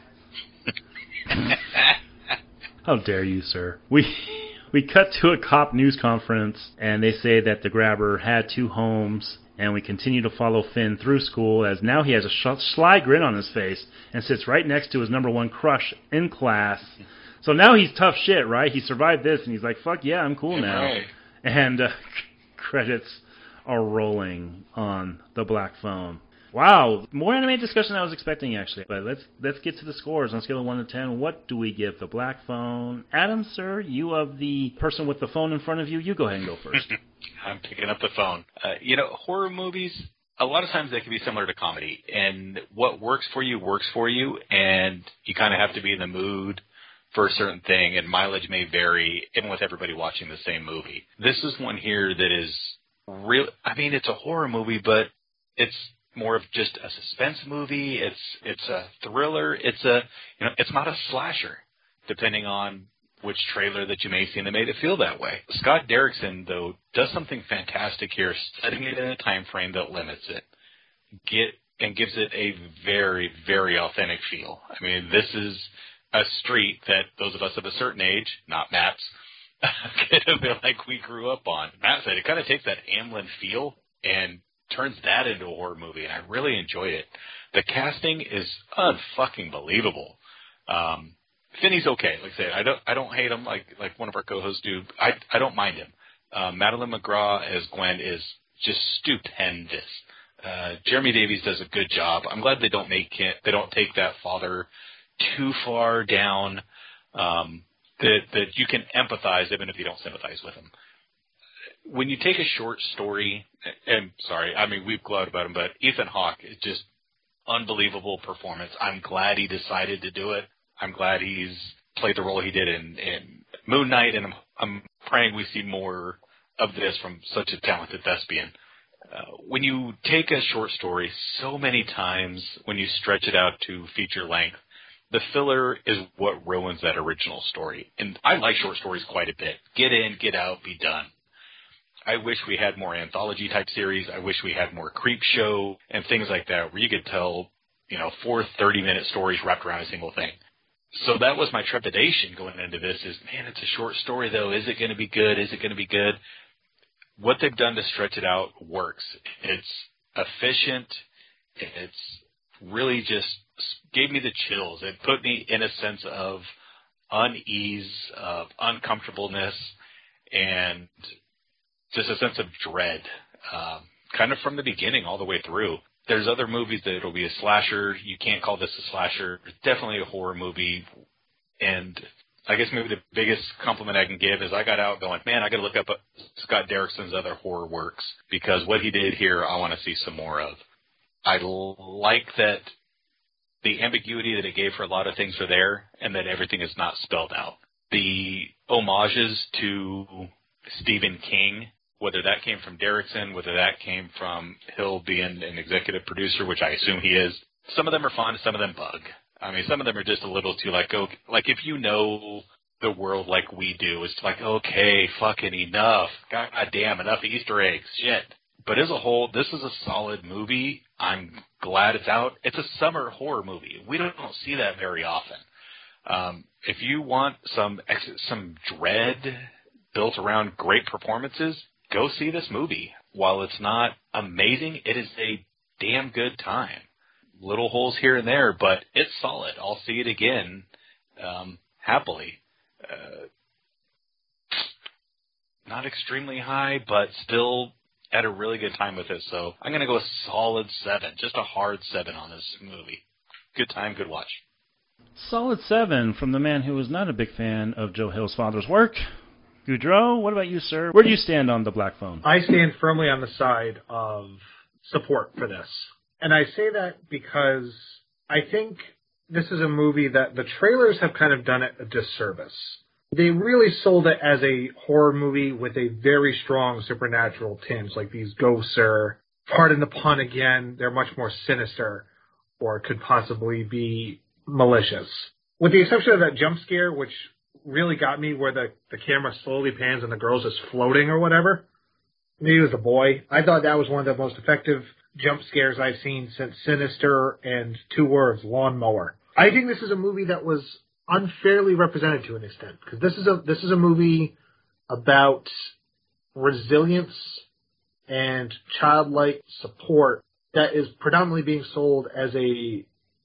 How dare you, sir? We we cut to a cop news conference, and they say that the grabber had two homes, and we continue to follow Finn through school, as now he has a sh- sly grin on his face and sits right next to his number one crush in class. So now he's tough shit, right? He survived this, and he's like, fuck yeah, I'm cool now. Right. And uh, credits are rolling on the black phone. Wow, more anime discussion than I was expecting, actually. But let's let's get to the scores. On a scale of one to ten, what do we give the black phone? Adam, sir, you of the person with the phone in front of you, you go ahead and go first. I'm picking up the phone. Uh, you know, horror movies, a lot of times they can be similar to comedy. And what works for you works for you, and you kind of have to be in the mood for a certain thing, and mileage may vary even with everybody watching the same movie. This is one here that is real. I mean, it's a horror movie, but it's more of just a suspense movie. It's it's a thriller. It's a you know it's not a slasher, depending on which trailer that you may see, and they made it feel that way. Scott Derrickson, though, does something fantastic here, setting it in a time frame that limits it, get and gives it a very, very authentic feel. I mean, this is a street that those of us of a certain age, not Matt's, could have been like we grew up on. Matt said it kind of takes that Amblin feel and turns that into a horror movie, and I really enjoyed it. The casting is unfucking believable. Um, Finney's okay. Like I said, I don't I don't hate him like like one of our co-hosts do. I I don't mind him. Uh, Madeline McGraw as Gwen is just stupendous. Uh, Jeremy Davies does a good job. I'm glad they don't make it. They don't take that father too far down. Um, that that you can empathize even if you don't sympathize with him. When you take a short story, and sorry, I mean we've gloated about him, but Ethan Hawke is just unbelievable performance. I'm glad he decided to do it. I'm glad he's played the role he did in, in Moon Knight, and I'm, I'm praying we see more of this from such a talented thespian. Uh, when you take a short story, so many times when you stretch it out to feature length, the filler is what ruins that original story. And I like short stories quite a bit. Get in, get out, be done. I wish we had more anthology-type series. I wish we had more creep show and things like that where you could tell, you know, four thirty-minute stories wrapped around a single thing. So that was my trepidation going into this is, man, it's a short story, though. Is it going to be good? Is it going to be good? What they've done to stretch it out works. It's efficient. It's really just gave me the chills. It put me in a sense of unease, of uncomfortableness, and just a sense of dread, um, kind of from the beginning all the way through. There's other movies that it'll be a slasher. You can't call this a slasher. It's definitely a horror movie. And I guess maybe the biggest compliment I can give is I got out going, man, I got to look up Scott Derrickson's other horror works because what he did here, I want to see some more of. I like that the ambiguity that it gave for a lot of things are there and that everything is not spelled out. The homages to Stephen King, whether that came from Derrickson, whether that came from Hill being an executive producer, which I assume he is, some of them are fun, some of them bug. I mean, some of them are just a little too like, okay, like if you know the world like we do, it's like, okay, fucking enough. God damn, enough Easter eggs. Shit. But as a whole, this is a solid movie. I'm glad it's out. It's a summer horror movie. We don't, don't see that very often. Um, if you want some some dread built around great performances, go see this movie. While it's not amazing, it is a damn good time. Little holes here and there, but it's solid. I'll see it again um, happily. Uh, not extremely high, but still had a really good time with it. So I'm going to go a solid seven, just a hard seven on this movie. Good time, good watch. Solid seven from the man who was not a big fan of Joe Hill's father's work. Goudreau, what about you, sir? Where do you stand on the Black Phone? I stand firmly on the side of support for this. And I say that because I think this is a movie that the trailers have kind of done it a disservice. They really sold it as a horror movie with a very strong supernatural tinge, like these ghosts are, pardon the pun again, they're much more sinister or could possibly be malicious. With the exception of that jump scare, which really got me where the, the camera slowly pans and the girl's just floating or whatever. Maybe it was the boy. I thought that was one of the most effective jump scares I've seen since Sinister and two words, Lawnmower. I think this is a movie that was unfairly represented to an extent, because this is a this is a movie about resilience and childlike support that is predominantly being sold as a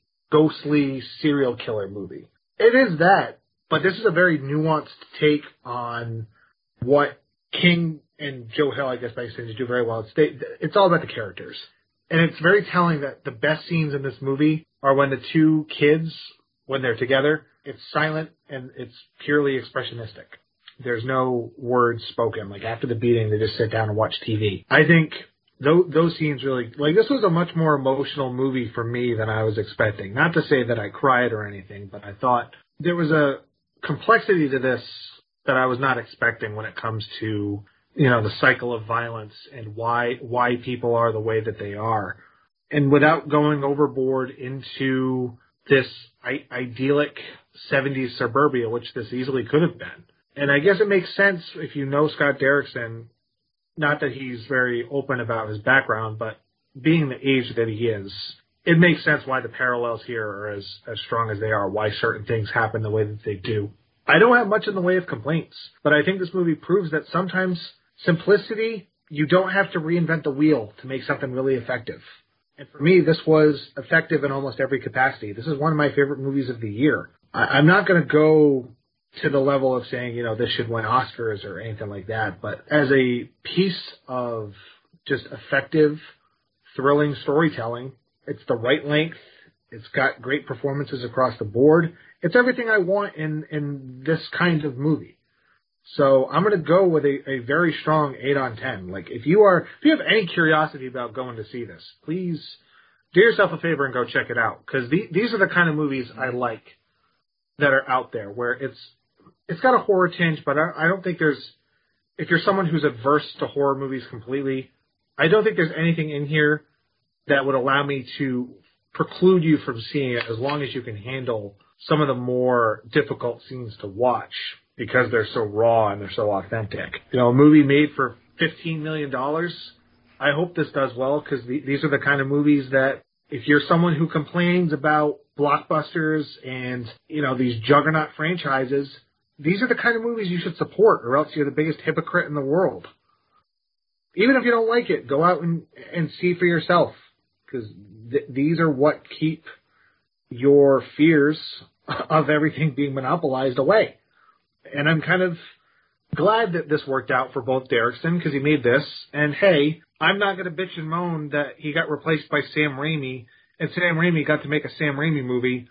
ghostly serial killer movie. It is that, but this is a very nuanced take on what King and Joe Hill, I guess, by extension, do very well. It's, they, it's all about the characters. And it's very telling that the best scenes in this movie are when the two kids, when they're together, it's silent and it's purely expressionistic. There's no words spoken. Like, after the beating, they just sit down and watch T V. I think those, those scenes really, like, this was a much more emotional movie for me than I was expecting. Not to say that I cried or anything, but I thought there was a complexity to this that I was not expecting when it comes to, you know, the cycle of violence and why why people are the way that they are. And without going overboard into this I- idyllic seventies suburbia, which this easily could have been. And I guess it makes sense if you know Scott Derrickson, not that he's very open about his background, but being the age that he is, it makes sense why the parallels here are as, as strong as they are, why certain things happen the way that they do. I don't have much in the way of complaints, but I think this movie proves that sometimes simplicity, you don't have to reinvent the wheel to make something really effective. And for me, this was effective in almost every capacity. This is one of my favorite movies of the year. I, I'm not going to go to the level of saying, you know, this should win Oscars or anything like that, but as a piece of just effective, thrilling storytelling, it's the right length. It's got great performances across the board. It's everything I want in, in this kind of movie. So I'm going to go with a, a very strong eight on ten. Like, if you are, if you have any curiosity about going to see this, please do yourself a favor and go check it out. Because the, these are the kind of movies I like that are out there, where it's it's got a horror tinge, but I, I don't think there's, if you're someone who's averse to horror movies completely, I don't think there's anything in here that would allow me to preclude you from seeing it, as long as you can handle some of the more difficult scenes to watch, because they're so raw and they're so authentic. You know, a movie made for fifteen million dollars, I hope this does well, because the, these are the kind of movies that, if you're someone who complains about blockbusters and, you know, these juggernaut franchises, these are the kind of movies you should support, or else you're the biggest hypocrite in the world. Even if you don't like it, go out and, and see for yourself, because th- these are what keep your fears of everything being monopolized away. And I'm kind of glad that this worked out for both Derrickson, because he made this. And hey, I'm not going to bitch and moan that he got replaced by Sam Raimi, and Sam Raimi got to make a Sam Raimi movie.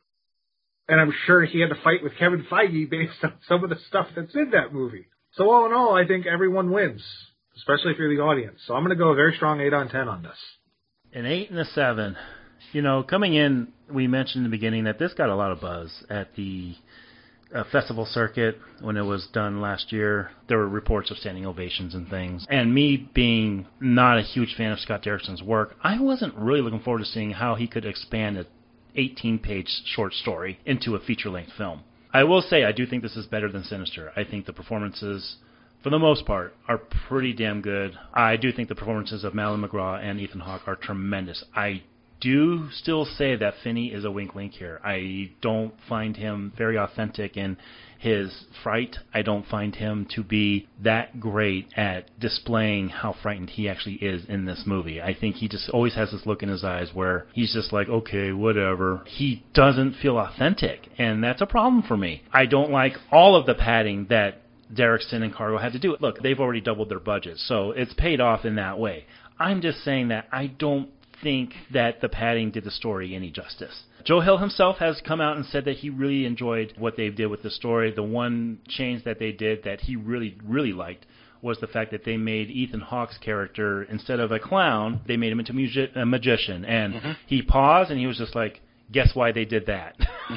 And I'm sure he had to fight with Kevin Feige based on some of the stuff that's in that movie. So all in all, I think everyone wins, especially if you're the audience. So I'm going to go a very strong eight on ten on this. An eight and a seven. You know, coming in, we mentioned in the beginning that this got a lot of buzz at the uh, festival circuit when it was done last year. There were reports of standing ovations and things. And me being not a huge fan of Scott Derrickson's work, I wasn't really looking forward to seeing how he could expand a eighteen-page short story into a feature-length film. I will say I do think this is better than Sinister. I think the performances, for the most part, are pretty damn good. I do think the performances of Malin McGraw and Ethan Hawke are tremendous. I do still say that Finney is a wink wink here. I don't find him very authentic in his fright. I don't find him to be that great at displaying how frightened he actually is in this movie. I think he just always has this look in his eyes where he's just like, okay, whatever. He doesn't feel authentic, and that's a problem for me. I don't like all of the padding that Derrickson and Cargo had to do. Look, they've already doubled their budget, so it's paid off in that way. I'm just saying that I don't think that the padding did the story any justice. Joe Hill himself has come out and said that he really enjoyed what they did with the story. The one change that they did that he really, really liked was the fact that they made Ethan Hawke's character, instead of a clown, they made him into magi- a magician. And mm-hmm. he paused and he was just like, guess why they did that?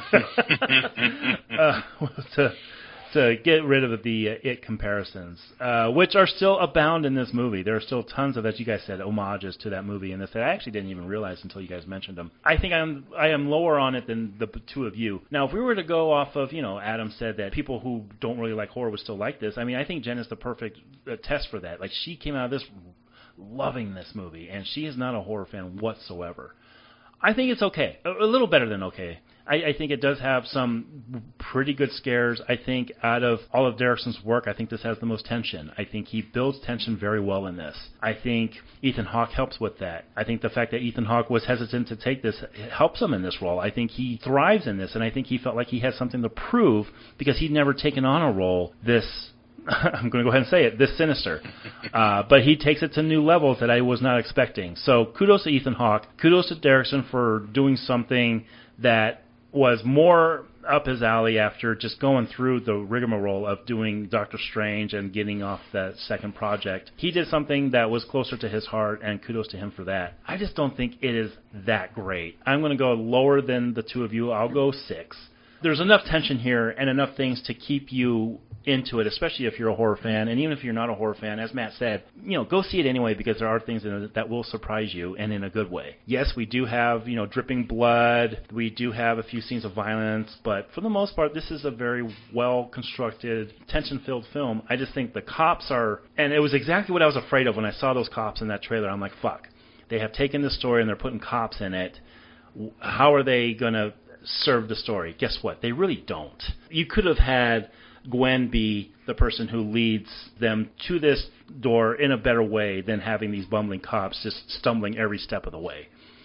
uh, to, to get rid of the uh, It comparisons, uh, which are still abound in this movie. There are still tons of, as you guys said, homages to that movie in this that I actually didn't even realize until you guys mentioned them. I think I'm I am lower on it than the two of you. Now, if we were to go off of, you know, Adam said that people who don't really like horror would still like this. I mean, I think Jen is the perfect uh, test for that. Like, she came out of this loving this movie, and she is not a horror fan whatsoever. I think it's okay. A, a little better than okay. I, I think it does have some pretty good scares. I think out of all of Derrickson's work, I think this has the most tension. I think he builds tension very well in this. I think Ethan Hawke helps with that. I think the fact that Ethan Hawke was hesitant to take this helps him in this role. I think he thrives in this, and I think he felt like he had something to prove because he'd never taken on a role this I'm going to go ahead and say it, this sinister. Uh, but he takes it to new levels that I was not expecting. So kudos to Ethan Hawke. Kudos to Derrickson for doing something that was more up his alley after just going through the rigmarole of doing Doctor Strange and getting off that second project. He did something that was closer to his heart, and kudos to him for that. I just don't think it is that great. I'm going to go lower than the two of you. I'll go six. There's enough tension here and enough things to keep you into it, especially if you're a horror fan. And even if you're not a horror fan, as Matt said, you know, go see it anyway because there are things in it that will surprise you, and in a good way. Yes, we do have, you know, dripping blood. We do have a few scenes of violence, but for the most part, this is a very well-constructed, tension-filled film. I just think the cops are, and it was exactly what I was afraid of when I saw those cops in that trailer. I'm like, fuck. They have taken this story and they're putting cops in it. How are they going to serve the story? Guess what? They really don't. You could have had Gwen be the person who leads them to this door in a better way than having these bumbling cops just stumbling every step of the way.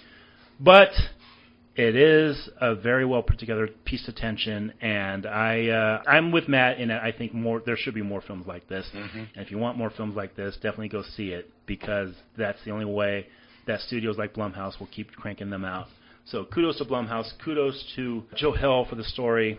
But it is a very well put together piece of tension, and I uh, I'm with Matt in it. I think more there should be more films like this. Mm-hmm. And if you want more films like this, definitely go see it, because that's the only way that studios like Blumhouse will keep cranking them out. So kudos to Blumhouse. Kudos to Joe Hill for the story.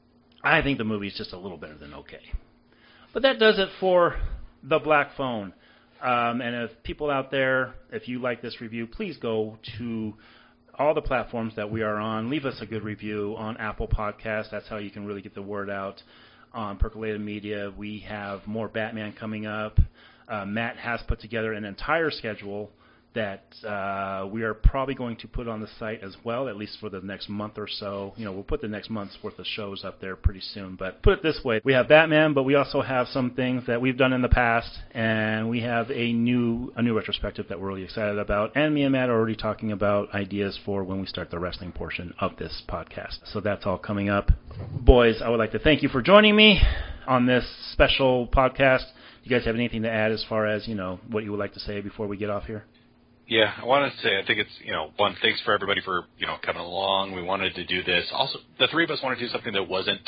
I think the movie is just a little better than okay. But that does it for The Black Phone. Um, and if people out there, if you like this review, please go to all the platforms that we are on. Leave us a good review on Apple Podcasts. That's how you can really get the word out. On Percolated Media, we have more Batman coming up. Uh, Matt has put together an entire schedule that uh, we are probably going to put on the site as well, at least for the next month or so. You know, we'll put the next month's worth of shows up there pretty soon. But put it this way, we have Batman, but we also have some things that we've done in the past, and we have a new a new retrospective that we're really excited about. And me and Matt are already talking about ideas for when we start the wrestling portion of this podcast. So that's all coming up. Boys, I would like to thank you for joining me on this special podcast. Do you guys have anything to add as far as, you know, what you would like to say before we get off here? Yeah, I wanted to say, I think it's, you know, one, thanks for everybody for, you know, coming along. We wanted to do this. Also, the three of us wanted to do something that wasn't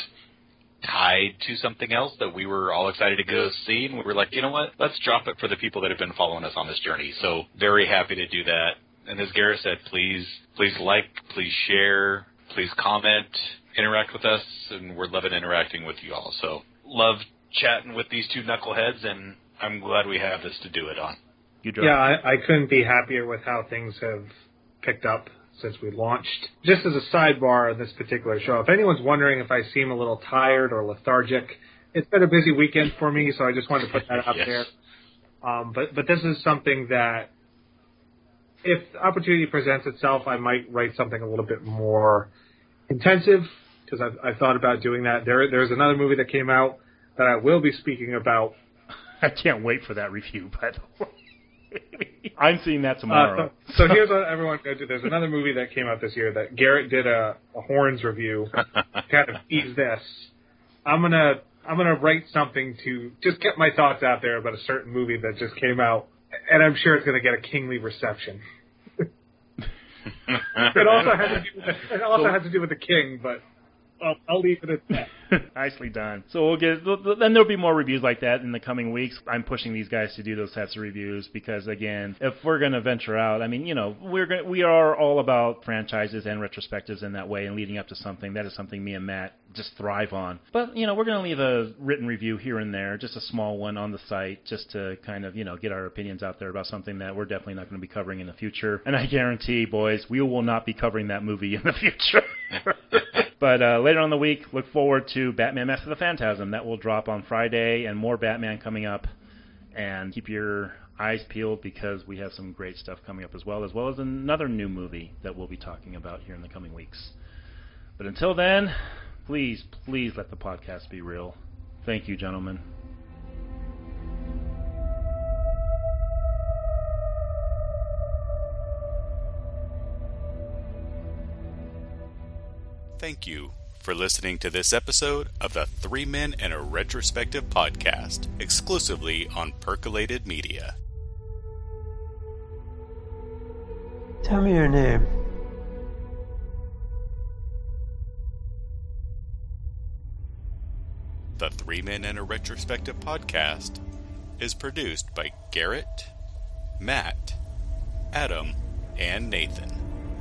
tied to something else that we were all excited to go see. And we were like, you know what, let's drop it for the people that have been following us on this journey. So very happy to do that. And as Garrett said, please, please like, please share, please comment, interact with us. And we're loving interacting with you all. So love chatting with these two knuckleheads, and I'm glad we have this to do it on. Yeah, I, I couldn't be happier with how things have picked up since we launched. Just as a sidebar on this particular show, if anyone's wondering if I seem a little tired or lethargic, it's been a busy weekend for me, so I just wanted to put that out yes. there. Um, but, but this is something that, if the opportunity presents itself, I might write something a little bit more intensive, because I've, I've thought about doing that. There, There's another movie that came out that I will be speaking about. I can't wait for that review, by the way. I'm seeing that tomorrow. Uh, so, so here's what everyone can do. There's another movie that came out this year that Garrett did a, a horns review. Kind of ease this. I'm gonna I'm gonna write something to just get my thoughts out there about a certain movie that just came out, and I'm sure it's gonna get a kingly reception. it also has to do with the, it also has to do with the king, but I'll, I'll leave it at that. Nicely done. So we'll get, then there'll be more reviews like that in the coming weeks. I'm pushing these guys to do those types of reviews because, again, if we're going to venture out, I mean, you know, we're going we are all about franchises and retrospectives in that way and leading up to something. That is something me and Matt just thrive on. But, you know, we're going to leave a written review here and there, just a small one on the site, just to kind of, you know, get our opinions out there about something that we're definitely not going to be covering in the future. And I guarantee, boys, we will not be covering that movie in the future. But uh, later on in the week, look forward to Batman Mask of the Phantasm. That will drop on Friday, and more Batman coming up. And keep your eyes peeled because we have some great stuff coming up as well, as well as another new movie that we'll be talking about here in the coming weeks. But until then, please, please let the podcast be real. Thank you, gentlemen. Thank you for listening to this episode of the Three Men and a Retrospective podcast, exclusively on Percolated Media. Tell me your name. The Three Men and a Retrospective podcast is produced by Garrett, Matt, Adam, and Nathan.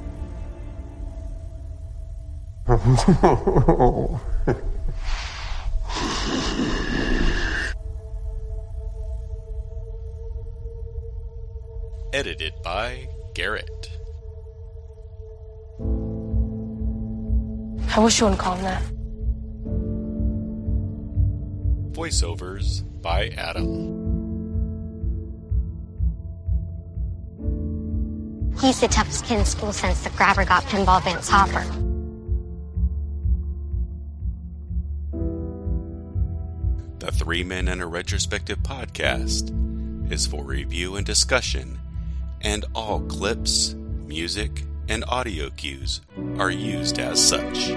Edited by Garrett. I wish you wouldn't call him that. Voiceovers by Adam. He's the toughest kid in school since the grabber got Pinball Vince Hopper. The Three Men and a Retrospective podcast is for review and discussion, and all clips, music, and audio cues are used as such.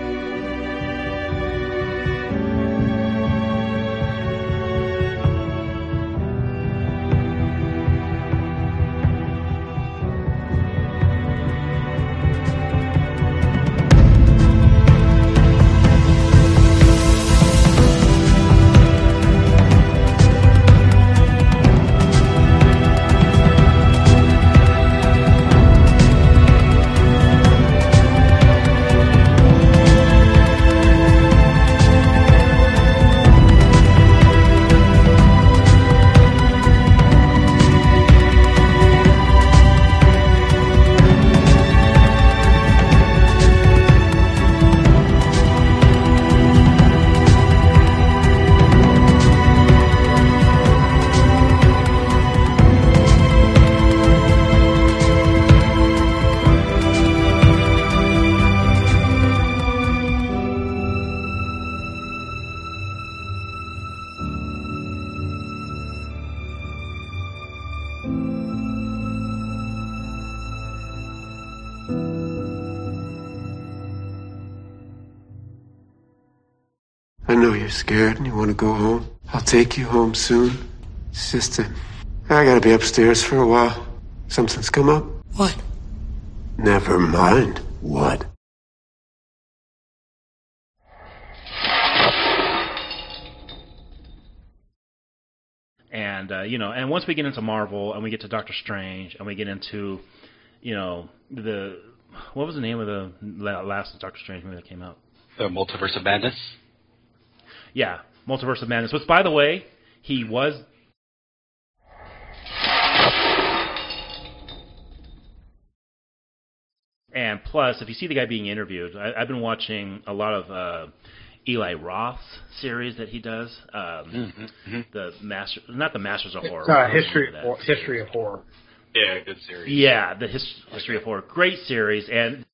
I know you're scared and you want to go home. I'll take you home soon. It's just that I gotta be upstairs for a while. Something's come up. What? Never mind. What? And, uh, you know, and once we get into Marvel and we get to Doctor Strange and we get into, you know, the, what was the name of the last Doctor Strange movie that came out? The Multiverse of Madness? Yeah, Multiverse of Madness. Which, by the way, he was... And plus, if you see the guy being interviewed, I, I've been watching a lot of uh, Eli Roth's series that he does. Um, mm-hmm, mm-hmm. The master, not the Masters of Horror. It's, uh, history, of, history of Horror. Yeah, good series. Yeah, the his, History of Horror. Great series. And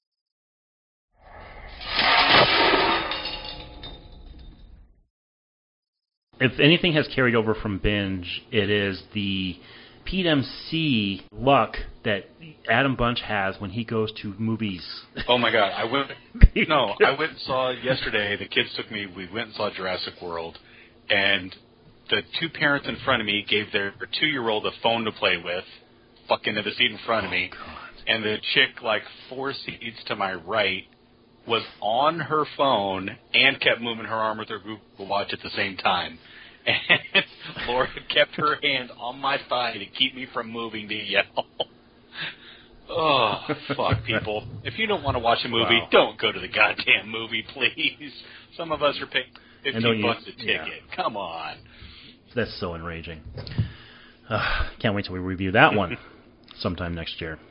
if anything has carried over from Binge, it is the P M C luck that Adam Bunch has when he goes to movies. Oh my God! I went. No, I went and saw yesterday. The kids took me. We went and saw Jurassic World, and the two parents in front of me gave their two-year-old a phone to play with, fucking into the seat in front of me, oh, God. And the chick like four seats to my right was on her phone and kept moving her arm with her Google Watch at the same time. And Laura kept her hand on my thigh to keep me from moving to yell. Oh, fuck, people. If you don't want to watch a movie, wow. don't go to the goddamn movie, please. Some of us are paying fifteen bucks a ticket. Yeah. Come on. That's so enraging. Uh, can't wait till we review that one sometime next year.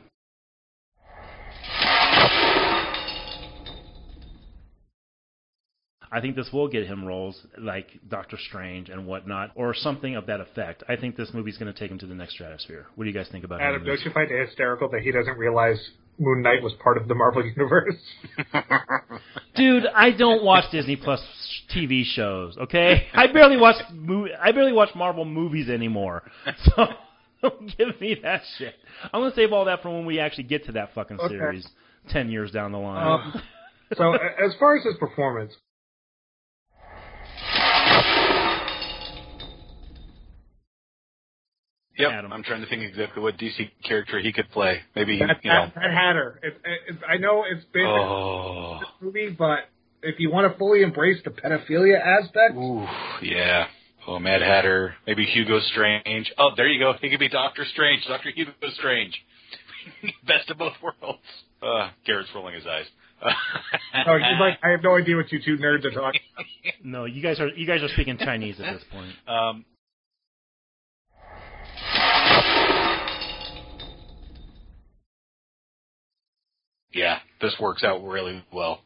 I think this will get him roles like Doctor Strange and whatnot, or something of that effect. I think this movie's going to take him to the next stratosphere. What do you guys think about Adam, don't you find it hysterical that he doesn't realize Moon Knight was part of the Marvel Universe? Dude, I don't watch Disney Plus T V shows, okay? I barely watch movie, I barely watch Marvel movies anymore. So don't give me that shit. I'm going to save all that for when we actually get to that fucking okay. series ten years down the line. Um, so as far as his performance, Yep, Adam. I'm trying to think exactly what D C character he could play. Maybe, that, you know. That Hatter. It, it, I know it's been oh. this movie, but if you want to fully embrace the pedophilia aspect. Ooh, yeah. Oh, Mad Hatter. Maybe Hugo Strange. Oh, there you go. He could be Doctor Strange. Doctor Hugo Strange. Best of both worlds. Uh, Garrett's rolling his eyes. oh, he's like, I have no idea what you two nerds are talking about. No, you guys are you guys are speaking Chinese at this point. Um, yeah, this works out really well.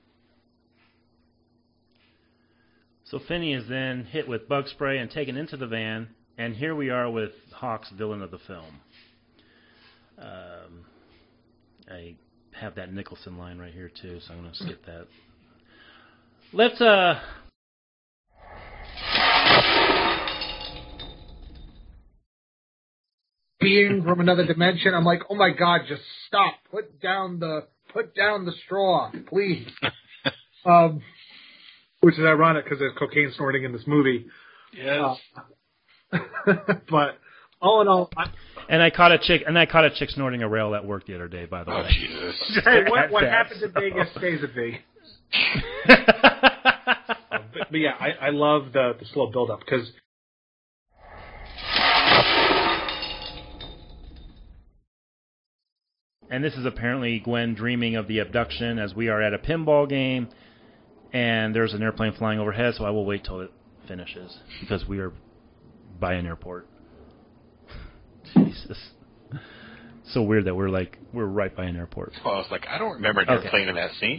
So Finney is then hit with bug spray and taken into the van, and here we are with Hawk's villain of the film. Um, I have that Nicholson line right here too, so I'm going to skip that. Let's uh. Being from another dimension, I'm like, oh my god, just stop! Put down the put down the straw, please. um, which is ironic because there's cocaine snorting in this movie. Yes. Uh, but all in all, I, and I caught a chick, and I caught a chick snorting a rail at work the other day. By the oh, way, Jesus. Hey, what, what happens in Vegas stays in Vegas. uh, but, but yeah, I, I love the the slow build up because. And this is apparently Gwen dreaming of the abduction as we are at a pinball game and there's an airplane flying overhead, so I will wait till it finishes because we are by an airport. Jesus. So weird that we're like, we're right by an airport. Well, I was like, I don't remember an okay. airplane in that scene.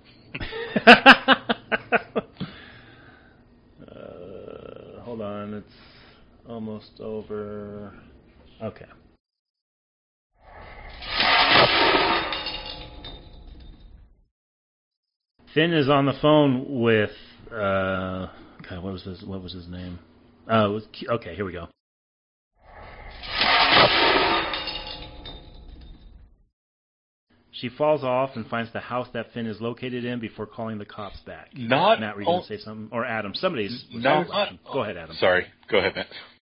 uh, hold on, it's almost over. Okay. Finn is on the phone with uh, God, what was his what was his name? Uh, was, okay, here we go. She falls off and finds the house that Finn is located in before calling the cops back. Not Matt, were you going to say something? Or Adam? Somebody's. Not, not, go ahead, Adam. Sorry. Go ahead, Matt.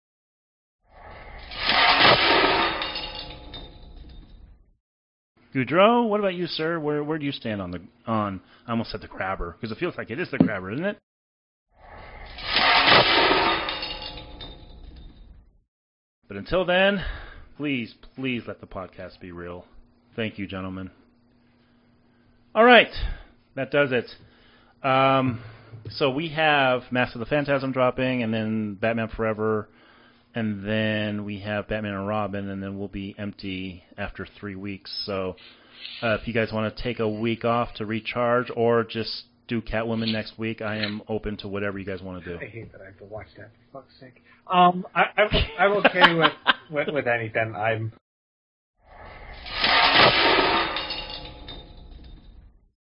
Goudreau, what about you, sir? Where where do you stand on the on? I almost said the crabber because it feels like it is the crabber, isn't it? But until then, please, please let the podcast be real. Thank you, gentlemen. All right, that does it. Um, so we have Mask of the Phantasm dropping, and then Batman Forever. And then we have Batman and Robin, and then we'll be empty after three weeks. So uh, if you guys want to take a week off to recharge or just do Catwoman next week, I am open to whatever you guys want to do. I hate that I have to watch that, for fuck's sake. Um, I, I'm, I'm okay with, with, with anything. I'm